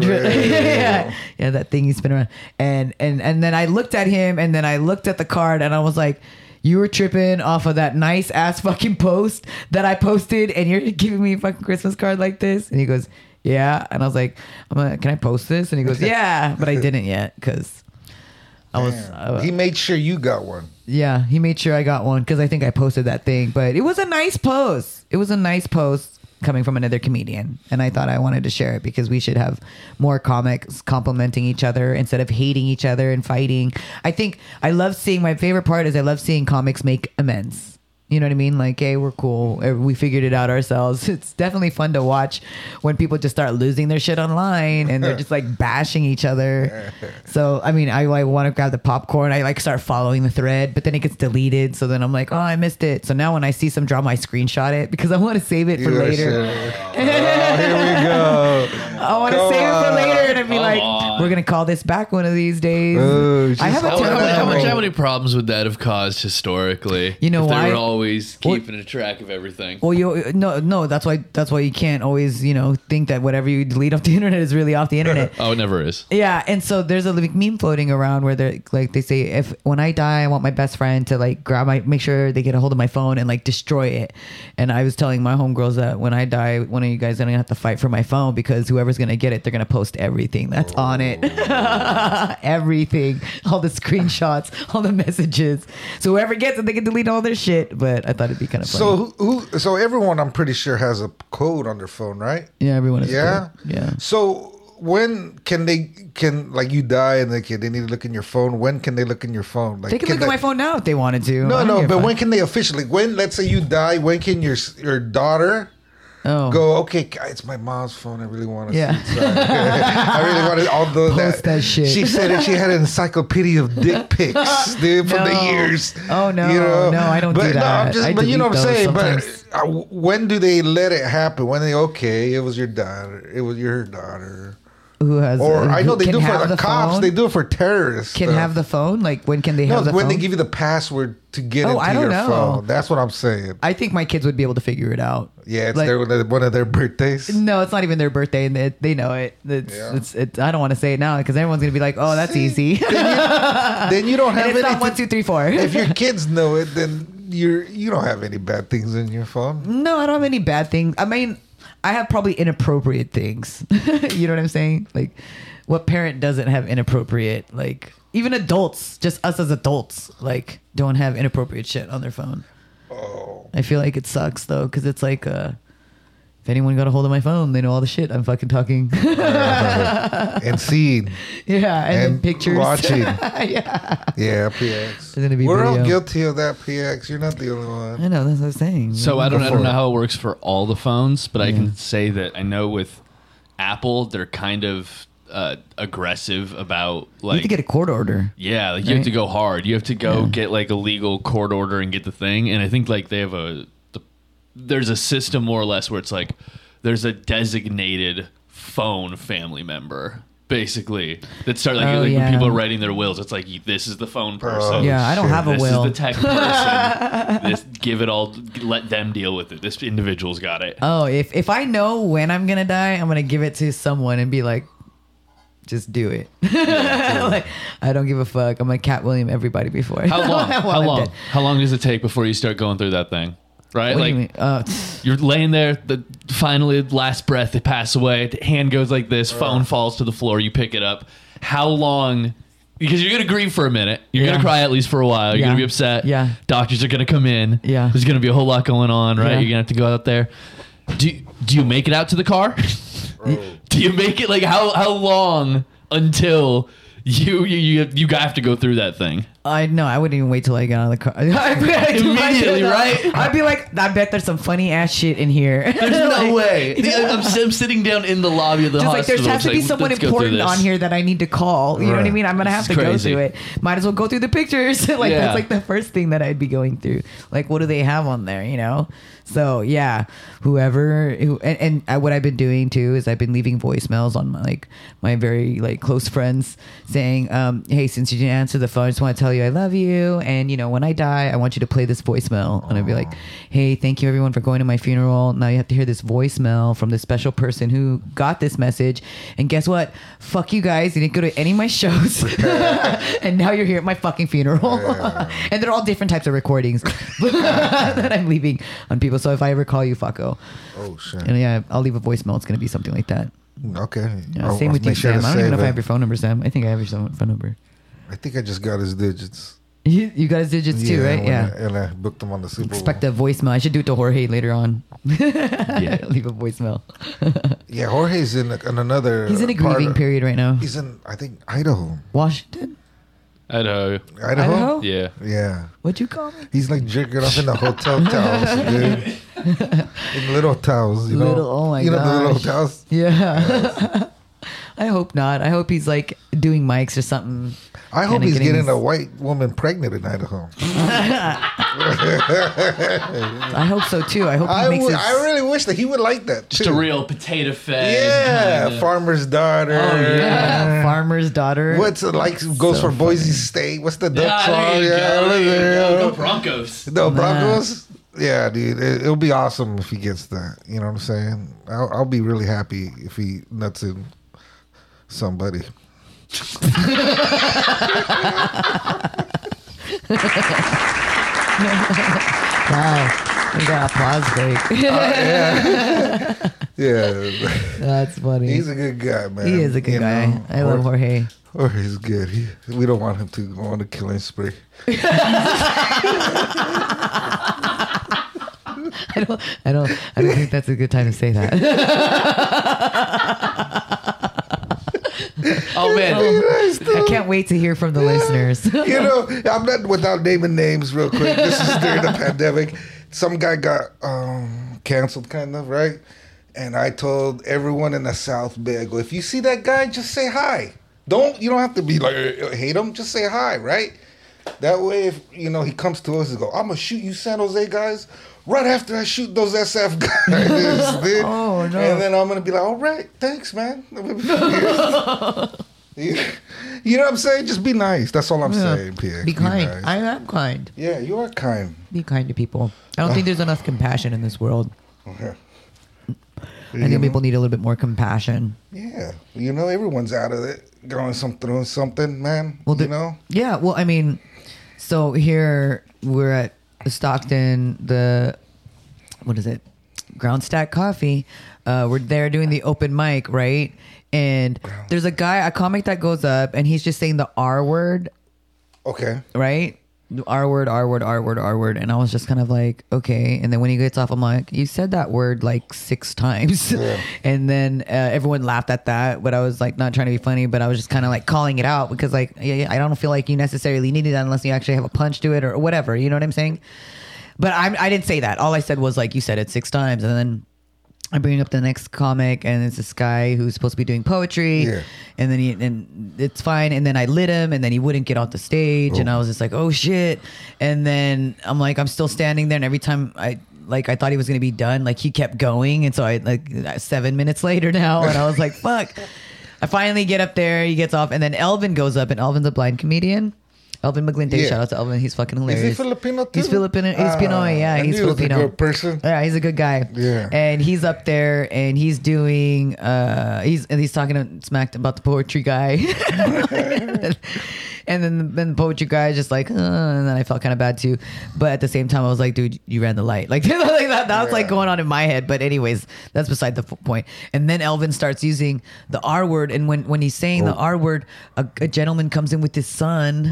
yeah, that thing you spin around. And then I looked at him and then I looked at the card and I was like, you were tripping off of that nice ass fucking post that I posted and you're giving me a fucking Christmas card like this? And he goes, yeah. And I was like, can I post this? And he goes, yeah. But I didn't yet because I was... he made sure you got one. Yeah, he made sure I got one because I think I posted that thing. But it was a nice post. It was a nice post coming from another comedian. And I thought I wanted to share it because we should have more comics complimenting each other instead of hating each other and fighting. I think I love seeing... My favorite part is I love seeing comics make amends. You know what I mean? Like, hey, we're cool. We figured it out ourselves. It's definitely fun to watch when people just start losing their shit online and they're just like bashing each other. So, I mean, I want to grab the popcorn. I like start following the thread, but then it gets deleted. So then I'm like, oh, I missed it. So now when I see some drama, I screenshot it because I want to save it for later. Here we go. I want to Come save it for on. later and be like, on. we're going to call this back one of these days. Oh, I have a she's- terrible... How many problems would that have caused historically? You know if why? They were always keeping a track of everything. Well, no. That's why you can't always, think that whatever you delete off the internet is really off the internet. Oh, it never is. Yeah, and so there's a like, meme floating around where they're like they say when I die, I want my best friend to like make sure they get a hold of my phone and like destroy it. And I was telling my homegirls that when I die, one of you guys are gonna have to fight for my phone because whoever's gonna get it, they're gonna post everything that's on it. Everything. All the screenshots, all the messages. So whoever gets it, they can delete all their shit. But I thought it'd be kind of funny. So everyone, I'm pretty sure, has a code on their phone, right? Yeah, everyone is Yeah? good. Yeah. So when can like you die and they need to look in your phone? When can they look in your phone? Like, They can look at my phone now if they wanted to. I don't No, give a but fuck. when can they officially? When, let's say you die, when can your daughter go? Okay, it's my mom's phone. I really want to. Yeah. See it. I really wanted all the Post that shit. She said that she had an encyclopedia of dick pics, dude, from the No. years. Oh, no. You know? No, I don't do but, that. No, I'm just, I but you know what I'm delete saying. those But when do they let it happen? When it was your daughter. It was your daughter. Who has? Or I know who they can do for have the cops. phone? They do it for terrorists. Can stuff. have the phone. Like when can they No, have the when phone? they give you the password to get into I don't your know. phone. That's what I'm saying. I think my kids would be able to figure it out. Yeah, it's Like- one of their birthdays. No, it's not even their birthday, and they know it. It's I don't want to say it now because everyone's gonna be like, "Oh, that's easy." Then you don't have and it's not anything. 1, 2, 3, 4. If your kids know it, then you don't have any bad things in your phone. No, I don't have any bad things. I mean, I have probably inappropriate things. You know what I'm saying? Like, what parent doesn't have inappropriate? Like, even adults, just us as adults, like, don't have inappropriate shit on their phone. Oh, I feel like it sucks though, because it's like, if anyone got a hold of my phone, they know all the shit I'm fucking talking. and seeing, Yeah, and then pictures. watching. Yeah, Yeah, PX. There's gonna be We're all video. guilty of that, PX. You're not the only one. I know that's what I'm saying. So I don't for know it. how it works for all the phones, but I Yeah. can say that I know with Apple, they're kind of aggressive about You have like to get a court order. yeah, like you have right? to go hard. You have to go Yeah. get like a legal court order and get the thing. And I think like they have there's a system more or less where it's like there's a designated phone family member. Basically, that start like, Oh, like yeah. when people are writing their wills, it's like this is the phone person. Yeah, I don't shit. have a This will. is the tech person. Give it all. Let them deal with it. This individual's got it. Oh, if I know when I'm gonna die, I'm gonna give it to someone and be like, just do it. Like, I don't give a fuck. I'm like Cat William everybody before. How long? While How I'm long? dead. How long does it take before you start going through that thing? Right, What like do you mean? you're laying there. The finally last breath, they pass away. Hand goes like this. Phone falls to the floor. You pick it up. How long? Because you're gonna grieve for a minute. You're Yeah. gonna cry at least for a while. You're Yeah. gonna be upset. Yeah. Doctors are gonna come in. Yeah. There's gonna be a whole lot going on. Right. Yeah. You're gonna have to go out there. Do you make it out to the car? Do you make it like how long until you have to go through that thing? I know. I wouldn't even wait till I get out of the car. Immediately, right? I'd be like, I bet there's some funny ass shit in here. There's no Like, way. I'm sitting down in the lobby of the Just like hospital. there has to be It's like, someone let's go through important this. on here that I need to call. You know what I Right. mean? I'm gonna have It's to go crazy. through it. Might as well go through the pictures. Like Yeah. that's like the first thing that I'd be going through. Like what do they have on there? You know? So yeah, what I've been doing too is I've been leaving voicemails on my very like close friends saying, hey, since you didn't answer the phone, I just want to tell you I love you, and you know when I die, I want you to play this voicemail. And I'd be like, hey, thank you everyone for going to my funeral. Now you have to hear this voicemail from this special person who got this message, and guess what? Fuck you guys. You didn't go to any of my shows, and now you're here at my fucking funeral. And they're all different types of recordings that I'm leaving on people. So if I ever call you, fucko. Oh shit. And yeah, I'll leave a voicemail. It's gonna be something like that. Okay. Yeah, I'll same with you, make sure Sam. to I don't even know save if I have it. your phone number, Sam. I think I have your phone number. I think I just got his digits. You got his digits too, right? when Yeah. and I booked him on the Super Bowl. Expect a voicemail. I should do it to Jorge later on. Yeah. Leave a voicemail. Yeah, Jorge's in another. He's in a part grieving of- period right now. He's in, I think, Idaho. Washington? Idaho. Idaho? Yeah. Yeah. What'd you call me? He's like jerking off in the hotel towels, dude. In little towels, you know. Little- oh my you know the little gosh. towels. Yeah. I hope not. I hope he's like doing mics or something. I hope Kinda he's getting his- a white woman pregnant in Idaho. I hope so too. I hope he makes his... I really wish that he would like that too. Just a real potato fed. yeah, kinda- farmer's daughter. Oh, Yeah, farmer's daughter. What's it like? Goes So for Boise State. What's the duck Yeah, song? there you Yeah, go. There you yeah. go. Go Broncos. No Broncos. Yeah, dude, it'll be awesome if he gets that. You know what I'm saying? I'll be really happy if he nuts in somebody. Wow. We got applause break. Yeah. That's funny. He's a good guy, man. He is a good You guy. know, I love Jorge. Jorge's good. We don't want him to go on a killing spree. I don't think that's a good time to say that. Oh man, I can't wait to hear from the listeners. You know, I'm not without naming names real quick. This is during the pandemic. Some guy got canceled, kind of, right? And I told everyone in the South Bay, I go, if you see that guy, just say hi. You don't have to be like, hate him. Just say hi, right? That way, if, you know, he comes to us and go, I'm going to shoot you San Jose guys right after I shoot those SF guys. Dude. Oh, no. And then I'm going to be like, all right, thanks, man. You know what I'm saying? Just be nice. That's all I'm saying, PX. Be kind. Nice. I am kind. Yeah, you are kind. Be kind to people. I don't think there's enough compassion in this world. Okay. I think people need a little bit more compassion. Yeah, you know, everyone's out of it, going through something, man. Well, you know. Yeah. Well, I mean, so here we're at Stockton. What is it? Ground Stack Coffee. We're there doing the open mic, right? And there's a comic that goes up, and he's just saying the R word. Okay. Right? R word, R word, R word, R word. And I was just kind of like, okay. And then when he gets off, I'm like, you said that word like 6 times. Yeah. And then everyone laughed at that. But I was like, not trying to be funny, but I was just kind of like calling it out because, like, I don't feel like you necessarily needed that unless you actually have a punch to it or whatever. You know what I'm saying? But I didn't say that. All I said was, like, you said it 6 times. And then I bring up the next comic, and it's this guy who's supposed to be doing poetry, Yeah. and then and it's fine. And then I lit him, and then he wouldn't get off the stage, and I was just like, oh shit. And then I'm like, I'm still standing there, and every time I thought he was gonna be done, like he kept going, and so I 7 minutes later now, and I was like, fuck. I finally get up there, he gets off, and then Elvin goes up, and Elvin's a blind comedian. Elvin McGlinte, Yeah. shout out to Elvin. He's fucking Is hilarious. he Filipino too? He's Filipino. He's Pinoy. Yeah, I he's knew he was Filipino. a good person. Yeah, he's a good guy. Yeah. And he's up there and he's doing he's talking smacked about the poetry guy. And then the poetry guy is just like, and then I felt kind of bad too. But at the same time, I was like, dude, you ran the light. Like, that was like going on in my head. But anyways, that's beside the point. And then Elvin starts using the R word. And when he's saying the R word, a gentleman comes in with his son.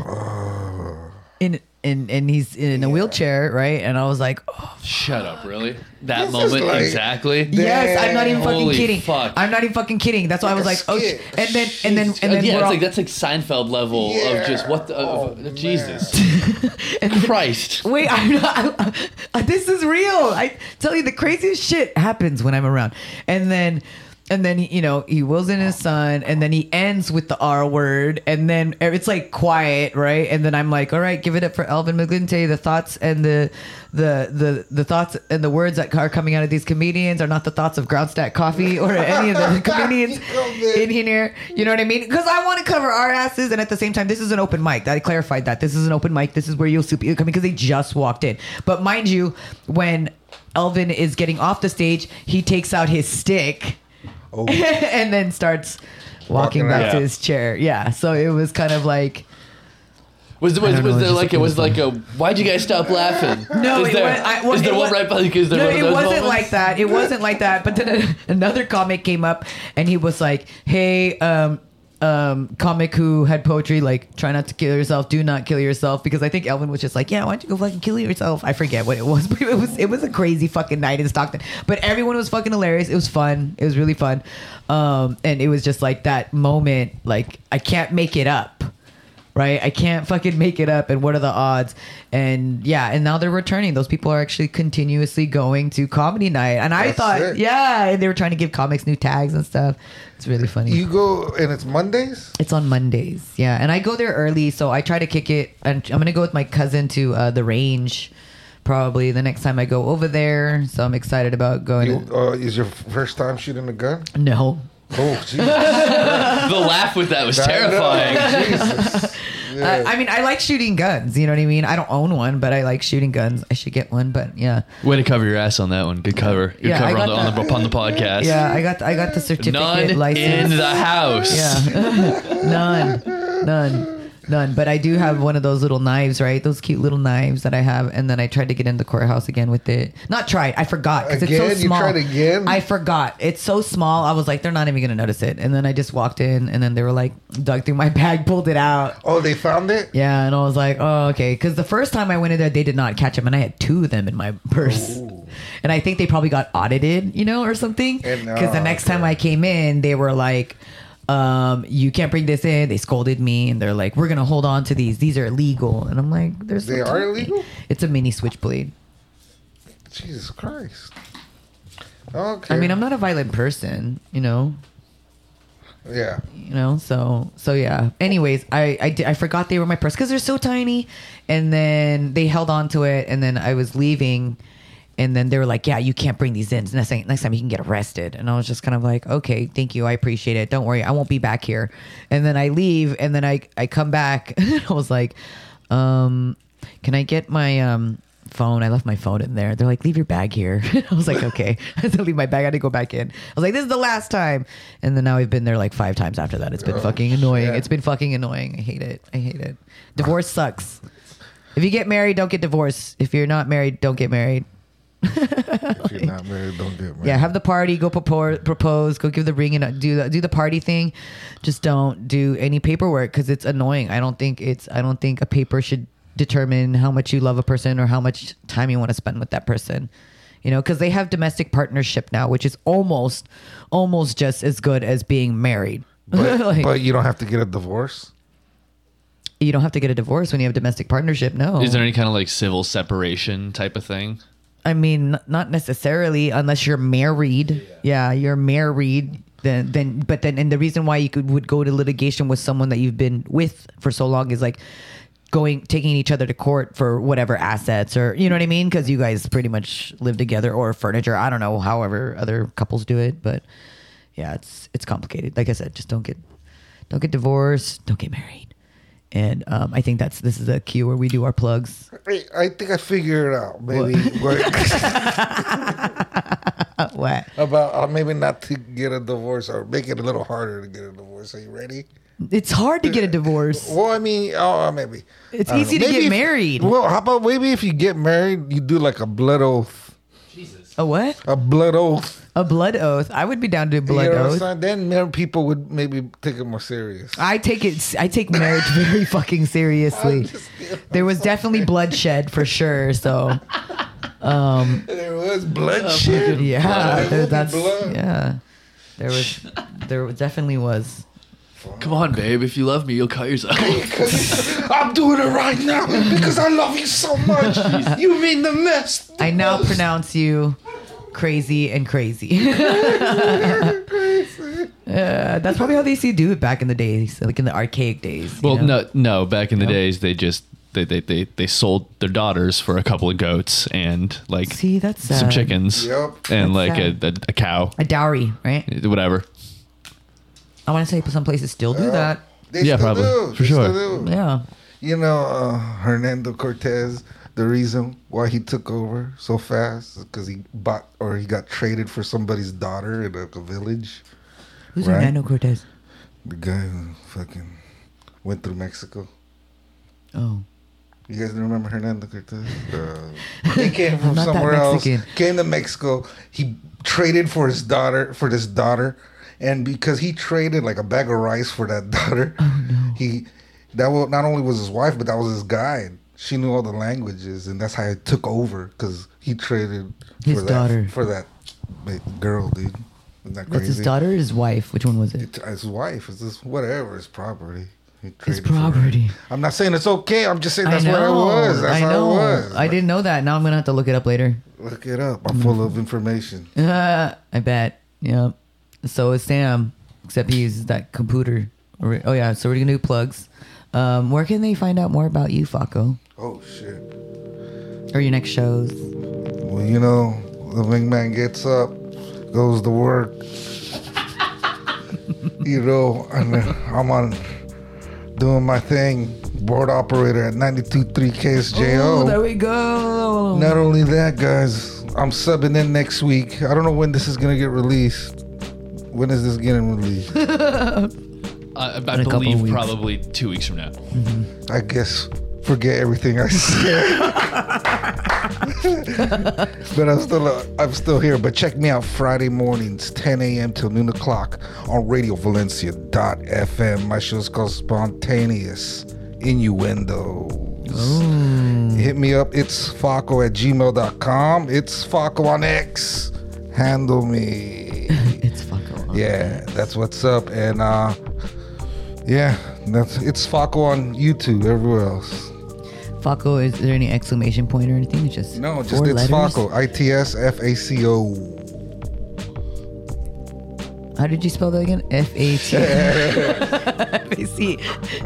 And he's in a wheelchair, right? And I was like, oh, shut up, really? That This is moment like- exactly. yes, I'm not even fucking Holy kidding. fuck. I'm not even fucking kidding. That's why I was like, oh, skit. and then Yeah, we're it's all, like that's like Seinfeld level Yeah. of just what the Jesus Christ. wait, I'm not. This is real. I tell you, the craziest shit happens when I'm around, and then. You know, he wills in his son, and then he ends with the R word, and then it's like quiet, right? And then I'm like, all right, give it up for Elvin McGlinte. The thoughts and the thoughts and the words that are coming out of these comedians are not the thoughts of Ground Stack Coffee or any of the comedians in here. You know what I mean? Because I want to cover our asses, and at the same time, this is an open mic. I clarified that this is an open mic. This is where you'll see people coming because they just walked in. But mind you, when Elvin is getting off the stage, he takes out his stick. Oh. And then starts walking back to out. his chair. Yeah, so it was kind of like Was don't know, there it's like just- it was like a why'd you guys stop laughing? No, is it there, was- is there it one was- right by? Is there no, one of it those wasn't moments? like that. It wasn't like that. But then another comic came up and he was like, "Hey, comic who had poetry, like, try not to kill yourself, do not kill yourself," because I think Elvin was just like, yeah, why don't you go fucking kill yourself? I forget what it was, but it was a crazy fucking night in Stockton. But everyone was fucking hilarious. It was fun. It was really fun. And it was just like that moment, like, I can't make it up. Right? I can't fucking make it up. And what are the odds? And yeah, and now they're returning. Those people are actually continuously going to comedy night. And I That's thought, it. yeah, and they were trying to give comics new tags and stuff. It's really funny. You go, and it's Mondays? It's on Mondays. Yeah. And I go there early, so I try to kick it. And I'm going to go with my cousin to the Range probably the next time I go over there. So I'm excited about going. Is your first time shooting a gun? No. Oh, Jesus. The laugh with that was terrifying. Jesus. Yeah. I mean, I like shooting guns. You know what I mean? I don't own one, but I like shooting guns. I should get one, but yeah. Way to cover your ass on that one. Good cover. Good Yeah, I cover got on the podcast. Yeah, I got the certificate None license. in the house. Yeah. None. None, but I do have one of those little knives, right? Those cute little knives that I have, and then I tried to get in the courthouse again with it. Not tried, I forgot because it's so Again? You small. tried again? I forgot. It's so small. I was like, they're not even gonna notice it. And then I just walked in, and then they were like, dug through my bag, pulled it out. Oh, they found it? Yeah, and I was like, oh, okay. Because the first time I went in there, they did not catch them, and I had 2 of them in my purse. Ooh. And I think they probably got audited, or something. And, Because the next okay. time I came in, they were like, you can't bring this in. They scolded me, and they're like, we're gonna hold on to these. These are illegal. And I'm like, there's They are illegal? It's a mini switchblade. Jesus Christ. Okay. I mean, I'm not a violent person, Yeah. So yeah. Anyways, I forgot they were in my purse because they're so tiny, and then they held on to it, and then I was leaving, and then they were like, yeah, you can't bring these in. Next time you can get arrested. And I was just kind of like, okay, thank you, I appreciate it, don't worry, I won't be back here. And then I leave, and then I come back, and I was like, can I get my phone? I left my phone in there. They're like, leave your bag here. I was like, okay. I had to leave my bag. I had to go back in. I was like, this is the last time. And then now we've been there like 5 times after that. It's been fucking annoying. shit. It's been fucking annoying. I hate it. Divorce sucks. If you get married, don't get divorced. If you're not married, don't get married. If you're not married, don't get married. Yeah, have the party, go propose, go give the ring, and do the party thing. Just don't do any paperwork because it's annoying. I don't think a paper should determine how much you love a person or how much time you want to spend with that person. Because they have domestic partnership now, which is almost just as good as being married. But, but you don't have to get a divorce? You don't have to get a divorce when you have domestic partnership. No. Is there any kind of like civil separation type of thing? I mean, not necessarily unless you're married. Yeah, you're married. Then, and the reason why you would go to litigation with someone that you've been with for so long is like taking each other to court for whatever assets, or you know what I mean? Because you guys pretty much live together, or furniture. I don't know, however other couples do it, but yeah, it's complicated. Like I said, just don't get divorced, don't get married. And I think this is a cue where we do our plugs. I think I figured it out. Maybe What? about maybe not to get a divorce or make it a little harder to get a divorce. Are you ready? It's hard to get a divorce. Well, I mean, maybe. It's I don't easy know. to Maybe get if- married. Well, how about maybe if you get married, you do like a blood oath. A what? A blood oath. A blood oath. I would be down to do a blood You know what I'm oath. saying? Then more people would maybe take it more serious. I take marriage very fucking seriously. I'm just kidding. There was definitely bloodshed for sure. So There was bloodshed. yeah, There will be that's blood. yeah. There definitely was. Come on, babe. If you love me, you'll cut yourself. I'm doing it right now because I love you so much. You mean the mess. I now pronounce you crazy and crazy. That's probably how they used to do it back in the days, like in the archaic days. you Well, know? no. Back in the No? days, they just they sold their daughters for a couple of goats and like See, that's some sad. chickens Yep. and That's like a cow, A dowry, right? whatever. I want to say some places still do that. They Yeah, still probably. do. For They sure. still do. Yeah. You know, Hernando Cortez, the reason why he took over so fast is because he got traded for somebody's daughter in a village. Who's Right. Hernando Cortez? The guy who fucking went through Mexico. Oh. You guys remember Hernando Cortez? He came from I'm not that somewhere else. Mexican. Came to Mexico. He traded for his daughter, and because he traded like a bag of rice for that daughter, not only was his wife, but that was his guide. She knew all the languages, and that's how he took over because he traded His daughter. for that girl, dude. Isn't that That's crazy? his daughter or his wife? Which one was it? His wife. It's just whatever. His property. He His traded for her. property. I'm not saying it's okay. I'm just saying that's I know. what it was. That's I how know. it was. I didn't know that. Now I'm gonna have to look it up later. Look it up. I'm full of information. I bet. Yeah. So is Sam, except he uses that computer. Oh yeah. So we're gonna do plugs. Where can they find out more about you, Faco, Oh shit. or your next shows? Well, you know, the wingman gets up, goes to work. You know, and I'm on doing my thing. Board operator at 92.3 KSJO. Oh, there we go. Not only that, guys, I'm subbing in next week. I don't know when this is gonna get released. When is this getting released? I In a couple believe weeks. probably 2 weeks from now. I guess forget everything I said. But I'm still here. But check me out Friday mornings, 10 a.m. till noon o'clock on RadioValencia.fm. My show's called Spontaneous Innuendo. Hit me up. It's Faco@gmail.com. It's Faco on X. Handle me. It's Faco. Yeah, that's what's up. And yeah, it's Faco on YouTube. Everywhere else. Faco, is there any exclamation point or anything? It's just No, just four it's letters? Faco. ITSFACO. How did you spell that again? F-A-T. F-A-C.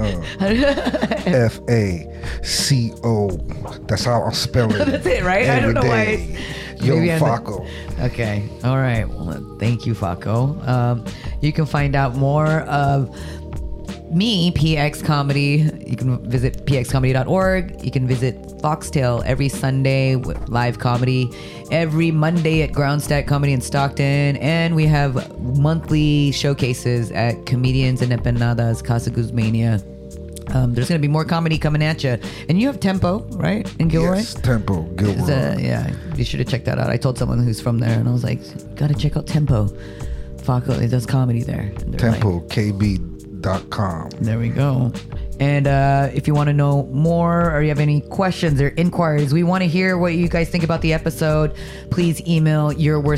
FACO. That's how I'm spelling it. That's it, right? I don't know why Every day. Yo, Maybe I'm the- Faco. Okay. All right. Well, thank you, Faco. You can find out more of me, PX Comedy. You can visit pxcomedy.org. You can visit Foxtail every Sunday with live comedy, every Monday at Groundstack Comedy in Stockton, and we have monthly showcases at Comedians and Empanadas Casa Guzmania. There's going to be more comedy coming at you. And you have Tempo, right? In Gilroy? Yes, Tempo, Gilroy. Yeah, you should have checked that out. I told someone who's from there, and I was like, gotta check out Tempo. Faco, it does comedy there. And they're like, TempoKB.com. there we go. And if you want to know more or you have any questions or inquiries, we want to hear what you guys think about the episode. Please email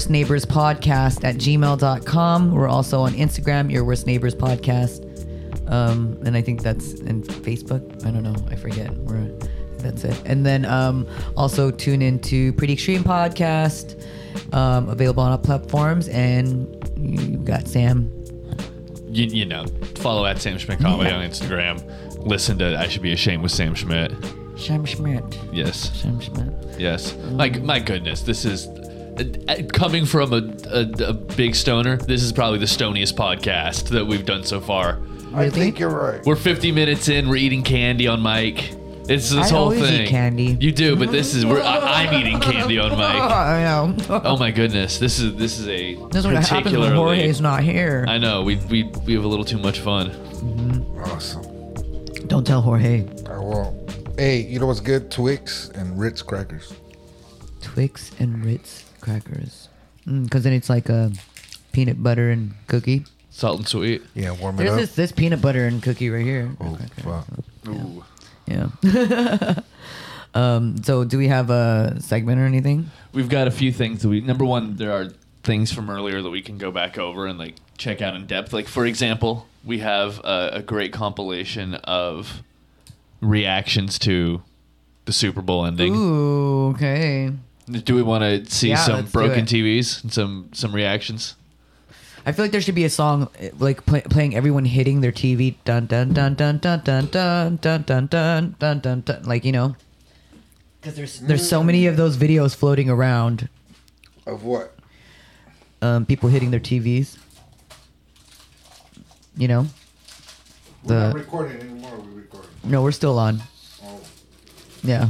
yourworstneighborspodcast@gmail.com. We're also on Instagram, Your Worst Neighbors Podcast. And I think that's in Facebook. I don't know. I forget. That's it. And then also tune into Pretty Extreme Podcast, available on all platforms. And you got Sam. You know, follow at Sam Schmidt Comedy on Instagram. Listen to I Should Be Ashamed with Sam Schmidt. Sam Schmidt. Yes. Sam Schmidt. Yes. My goodness, this is coming from a big stoner. This is probably the stoniest podcast that we've done so far. I think you're right. We're 50 minutes in. We're eating candy on mic. It's this I whole always thing. eat candy. You do, but this is I'm eating candy on mic. I know. Oh my goodness, this is a This is what happens when particularly. Jorge's not here. I know we have a little too much fun. Awesome. Don't tell Jorge. I won't. Hey, you know what's good? Twix and Ritz crackers. Twix and Ritz crackers. Because then it's like a peanut butter and cookie. Salt and sweet. Yeah, warm it There's up. this peanut butter and cookie right here. Oh, fuck. Ooh. Yeah. So do we have a segment or anything? We've got a few things that number one, there are things from earlier that we can go back over and like check out in depth. Like for example, we have a great compilation of reactions to the Super Bowl ending. Ooh, okay. Do we want to see Yeah, some let's do broken it. TVs and some reactions? I feel like there should be a song like playing everyone hitting their TV, dun dun dun dun dun dun dun dun dun dun dun dun dun, like you know, because there's so many of those videos floating around, Of what? people hitting their TVs. You know, We're not recording anymore. We're recording. no, we're still on. Oh, Yeah,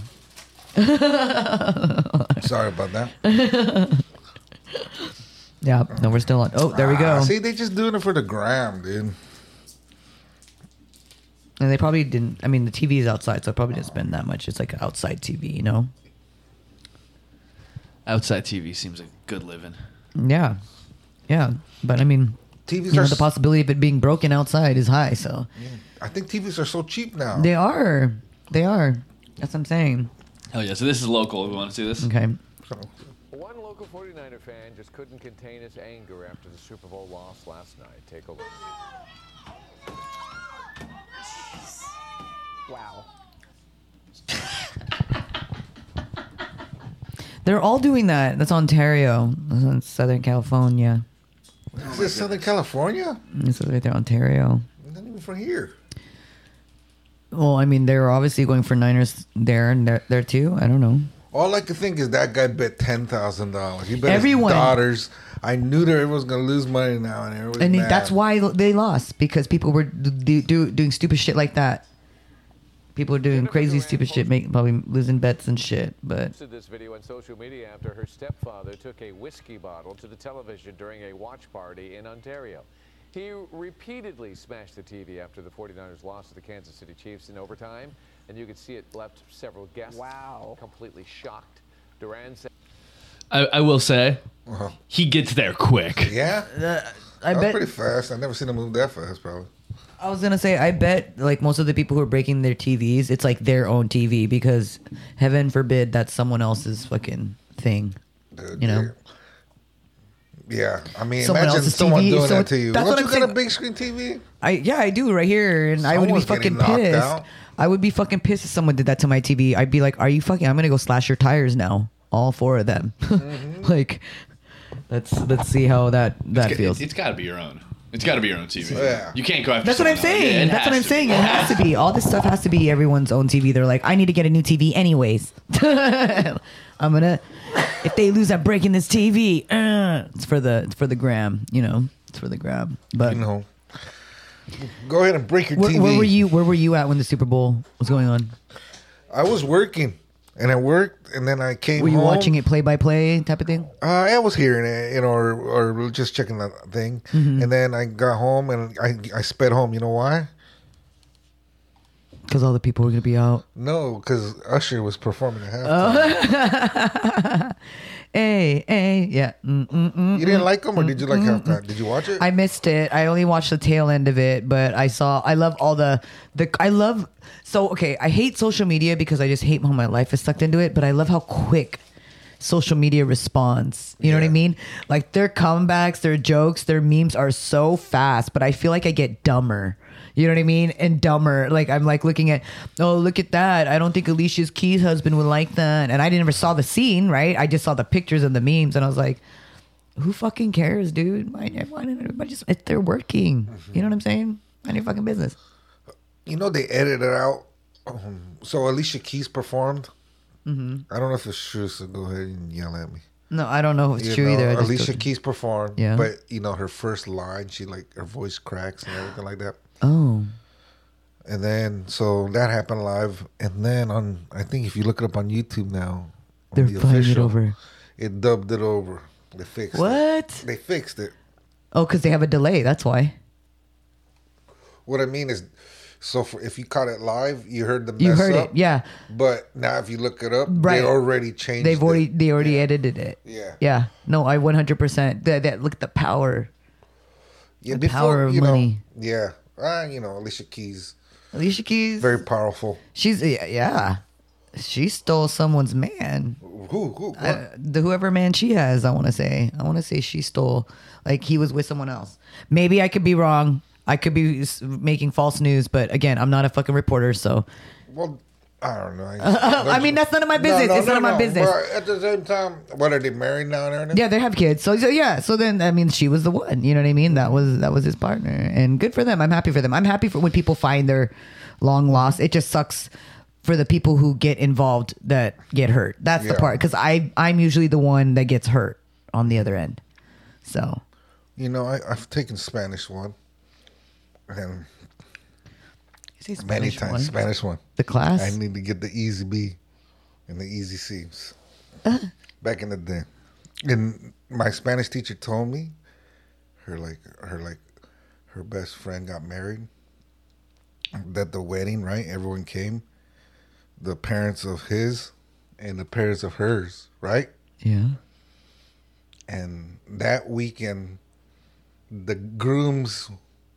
sorry about that. yeah, no, we're still on. Oh, there we go. See, they just doing it for the gram, dude. And they probably didn't. I mean, the TV is outside, so it probably didn't spend that much. It's like an outside TV, you know. Outside TV seems like good living. Yeah, yeah, but I mean, TVs you know, are. the possibility of it being broken outside is high. So I think TVs are so cheap now. they are. That's what I'm saying. Hell yeah! So this is local. We want to see this. Okay. One local 49er fan just couldn't contain his anger after the Super Bowl loss last night. Take a look. Wow. They're all doing that. That's Ontario. That's in Southern California. Is this Southern California? This is right there, Ontario. Not even from here. Well, I mean, they were obviously going for Niners there and there too. I don't know. All I could think is that guy bet $10,000. He bet Everyone- his daughters. I knew that everyone was gonna lose money now, and everyone. And that's why they lost, because people were doing stupid shit like that. People were doing crazy stupid shit, probably losing bets and shit. But Posted this video on social media after her stepfather took a whiskey bottle to the television during a watch party in Ontario. He repeatedly smashed the TV after the 49ers lost to the Kansas City Chiefs in overtime, and you could see it left several guests completely shocked. Duran said, I will say, he gets there quick. Yeah, I that was bet. pretty fast. I never seen him move that fast, probably. I was gonna say, I bet like most of the people who are breaking their TVs, it's like their own TV because heaven forbid that's someone else's fucking thing. Dude, You know? Yeah, I mean, Someone imagine else's someone TV, doing so that to you. that's Don't what you I'm got a saying. big screen TV? I do right here, and I would be Someone's getting fucking knocked pissed. out. I would be fucking pissed if someone did that to my TV. I'd be like, "Are you fucking? I'm gonna go slash your tires now, all 4 of them." Like, let's see how that feels. It's got to be your own. It's got to be your own TV. Yeah. You can't go after. That's what I'm someone else. saying. Yeah, it That's what has I'm to saying. be. It has to be. All this stuff has to be everyone's own TV. They're like, I need to get a new TV anyways. I'm gonna. If they lose, I'm breaking this TV. It's for the gram. You know, it's for the gram. But You know, go ahead and break your where, TV. where were you at when the Super Bowl was going on? I was working, and I worked, and then I came Were you home. watching it play by play type of thing? I was hearing it, you know, or just checking the thing, Mm-hmm. and then I got home and I sped home. You know why? Because all the people were gonna be out. No, because Usher was performing at halftime. Hey, yeah. You didn't like him, or did you like halftime? Did you watch it? I missed it. I only watched the tail end of it, but I love all okay, I hate social media because I just hate how my life is sucked into it, but I love how quick social media responds. You know what I Yeah. mean? Like their comebacks, their jokes, their memes are so fast, but I feel like I get dumber. You know what I mean? And dumber. Like I'm like looking at, oh, look at that. I don't think Alicia Keys' husband would like that. And I never saw the scene, right? I just saw the pictures and the memes, and I was like, who fucking cares, dude? Why didn't everybody just? If they're working, you know what I'm saying? Mind your fucking business. You know, they edited out. So Alicia Keys performed. I don't know if it's true, so go ahead and yell at me. No, I don't know if it's You true know, either. I just Alicia don't- Keys performed, Yeah. but you know her first line, she like her voice cracks and everything like that. Oh, And then so that happened live, and then I think if you look it up on YouTube now, on they're the flying it official, over. It dubbed it over. They fixed it. What? They fixed it. Oh, because they have a delay. That's why. What I mean is, so if you caught it live, you heard the mess You heard up, it, yeah. But now if you look it up, Right. they already changed. They it. already edited it. Yeah. Yeah. No, I 100%. That look at the power. Yeah, The power of money. Yeah, you know, Alicia Keys, Alicia Keys. very powerful. She's yeah. She stole someone's man. Who? What? Whoever man she has, I want to say she stole, like he was with someone else. Maybe I could be wrong. I could be making false news, but again, I'm not a fucking reporter, so Well, I don't know. I mean that's none of my business. It's none of my business. But at the same time, what are they married now and everything? Yeah, they have kids. So yeah. So then, I mean, she was the one. You know what I mean? That was his partner, and good for them. I'm happy for them. I'm happy for when people find their long lost. It just sucks for the people who get involved that get hurt. That's the Yeah. part because I'm usually the one that gets hurt on the other end. So You know, I've taken Spanish one, and you say many Spanish times one? Spanish one. The class. I need to get the easy B and the easy C's. Back in the day, and my Spanish teacher told me, her best friend got married. That the wedding, right? Everyone came. The parents of his and the parents of hers, right? Yeah. And that weekend, the groom's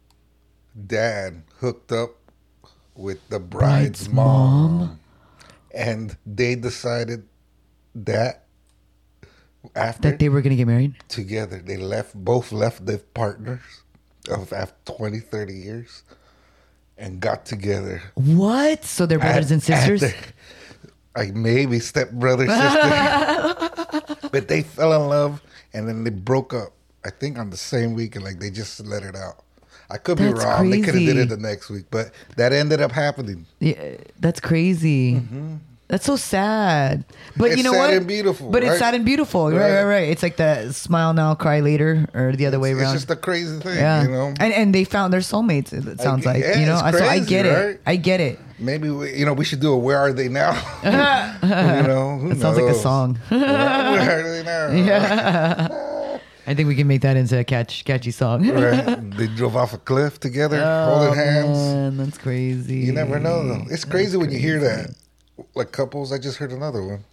dad hooked up with the bride's mom. And they decided that after That they were gonna get married. together, they both left their partners of after 20, 30 years and got together. What? So they're brothers and sisters. Like maybe stepbrother, sister. But they fell in love and then they broke up. I think on the same week, and like they just let it out. I could be That's wrong. They could have did crazy. it the next week, but that ended up happening. Yeah, that's crazy. That's so sad. But It's you know sad what? and beautiful, But it's right? sad and beautiful. Right, Right. right. It's like the smile now, cry later, or the other way It's around. just a crazy thing, yeah. you know. And they found their soulmates. It sounds like yeah, you know. it's So I crazy, get right? it. I get it. Maybe we should do a "Where Are They Now?" you know, who It sounds like a knows? song. Where are they now? Yeah. I think we can make that into a catchy song. Right? They drove off a cliff together, holding hands. Man, that's crazy. You never know, though. It's crazy when you hear that. Like couples, I just heard another one.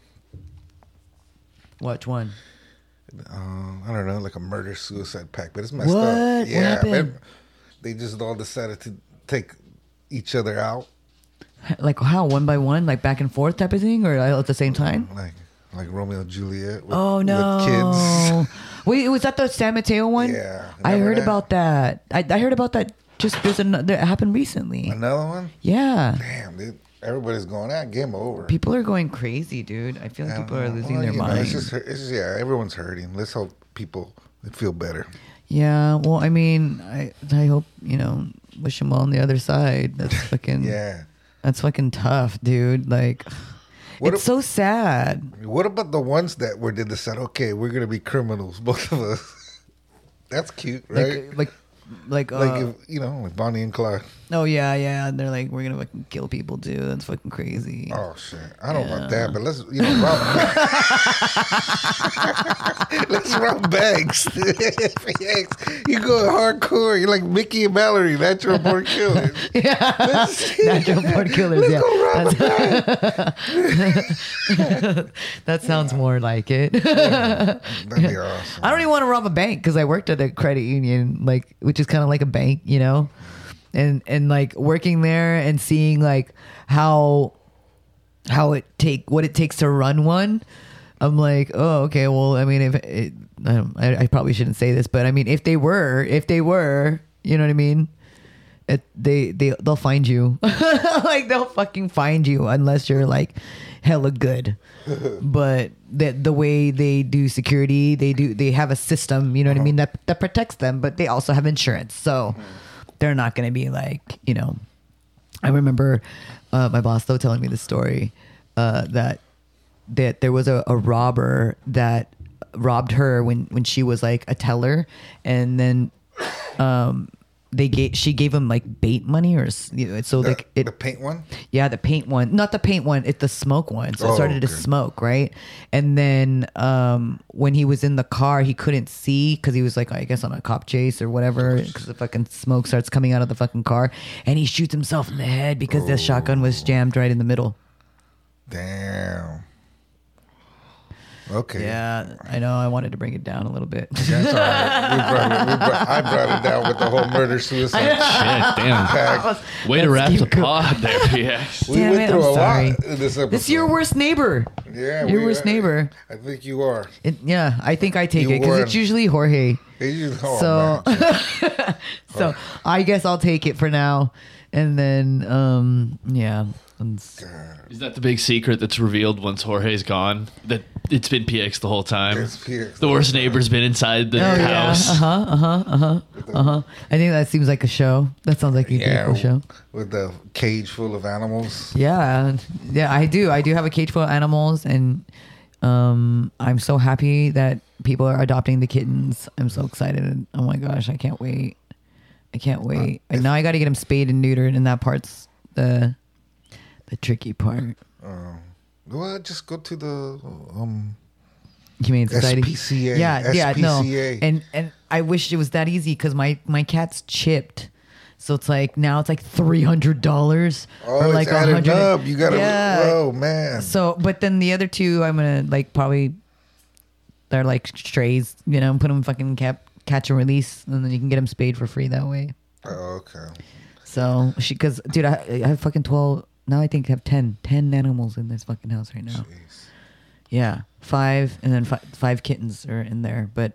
Which one? I don't know, like a murder-suicide pact, but it's messed What? up. What Yeah, happened? man. They just all decided to take each other out, Like how? One by one? Like back and forth type of thing? Or at the same time? like Romeo and Juliet. With, Oh no! with kids. Wait, was that the San Mateo one? Yeah. I Remember heard that? about that. I heard about that. Just there's another. It happened recently. Another one? Yeah. Damn, dude. Everybody's going out. Game over. People are going crazy, dude. I feel like people are losing their It's minds. just, yeah, everyone's hurting. Let's hope people feel better. Yeah. Well, I mean, I hope wish them all on the other side. That's fucking. Yeah. That's fucking tough, dude. Like, What it's if- so sad. What about the ones that were they decide, okay, we're gonna be criminals, both of us. That's cute, right? Like, Like if, like Bonnie and Clyde. oh yeah, yeah. And they're like, we're gonna fucking kill people too. That's fucking crazy. Oh shit! I don't know about Yeah. that, but let's rob. Let's rob banks. You go hardcore. You're like Mickey and Mallory, natural born killers. Natural born killers. Let's Yeah, go rob a bank. that sounds more like it. That'd be awesome. I don't even want to rob a bank because I worked at a credit union, like which is kind of like a bank, and like working there and seeing like what it takes to run one. I'm like, oh, okay. Well, I mean, I probably shouldn't say this, but I mean, if they were, you know what I mean? They'll find you. Like they'll fucking find you unless you're like hella good. But the way they do security, they have a system, you know what I mean, that protects them, but they also have insurance. So they're not going to be like, I remember my boss though telling me the story that there was a robber that robbed her when she was like a teller, and then she gave him like bait money so like The paint one? yeah, the paint one, not the paint one, it's the smoke one. So it Oh, started to okay. smoke, right? And then when he was in the car, he couldn't see because he was like, I guess on a cop chase or whatever, because the fucking smoke starts coming out of the fucking car, and he shoots himself in the head because the shotgun was jammed right in the middle. Damn. Okay. Yeah, I know. I wanted to bring it down a little bit. That's all right. I brought it down with the whole murder suicide. Shit, damn. pact. Way to Let's wrap keep the going. pod there, PX. We Damn went it, through I'm a sorry. lot in this episode. This is your worst neighbor. Yeah, Your worst neighbor. I think you are. Yeah, I think I take You it because were. it's usually Jorge. Oh, So, man. so I guess I'll take it for now, and then yeah. Is that the big secret that's revealed once Jorge's gone? That it's been PX the whole time? It's PX The worst neighbor's been inside the house. I think that seems like a show. That sounds like a beautiful show. With the cage full of animals. Yeah, I do have a cage full of animals, and I'm so happy that people are adopting the kittens. I'm so excited. Oh my gosh, I can't wait. And now I got to get them spayed and neutered, and that part's the tricky part. Well, just go to the Humane Society. SPCA. Yeah, no. SPCA. And I wish it was that easy because my cat's chipped. So it's like now it's like $300 Oh, or like it's added 100. up. You gotta. Yeah. Oh man. So, but then the other two, I'm gonna like probably they're like strays, put them fucking catch and release, and then you can get them spayed for free that way. Oh, okay. So because dude, I have fucking 12. Now I think I have 10 animals in this fucking house right now. Jeez. Yeah, 5, and then 5 kittens are in there, but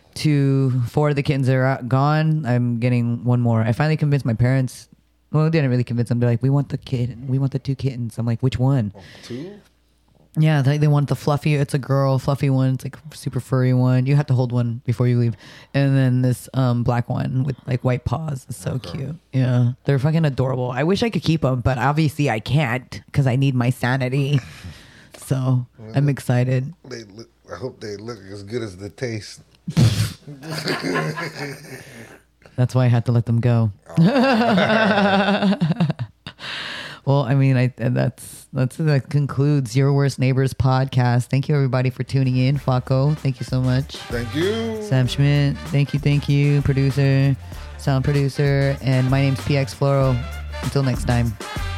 4 of the kittens are gone. I'm getting one more. I finally convinced my parents. Well, I didn't really convince them. They're like, we want the 2 kittens. I'm like, which one? 2? Yeah, they want the fluffy. It's a girl, fluffy one. It's like a super furry one. You have to hold one before you leave. And then this black one with like white paws. It's so cute. Yeah, they're fucking adorable. I wish I could keep them, but obviously I can't because I need my sanity. So I'm excited. I hope they look as good as the taste. That's why I had to let them go. Well, I mean, that concludes Your Worst Neighbors podcast. Thank you, everybody, for tuning in. Faco, thank you so much. Thank you. Sam Schmidt, thank you. Producer, sound producer, and my name's PX Floro. Until next time.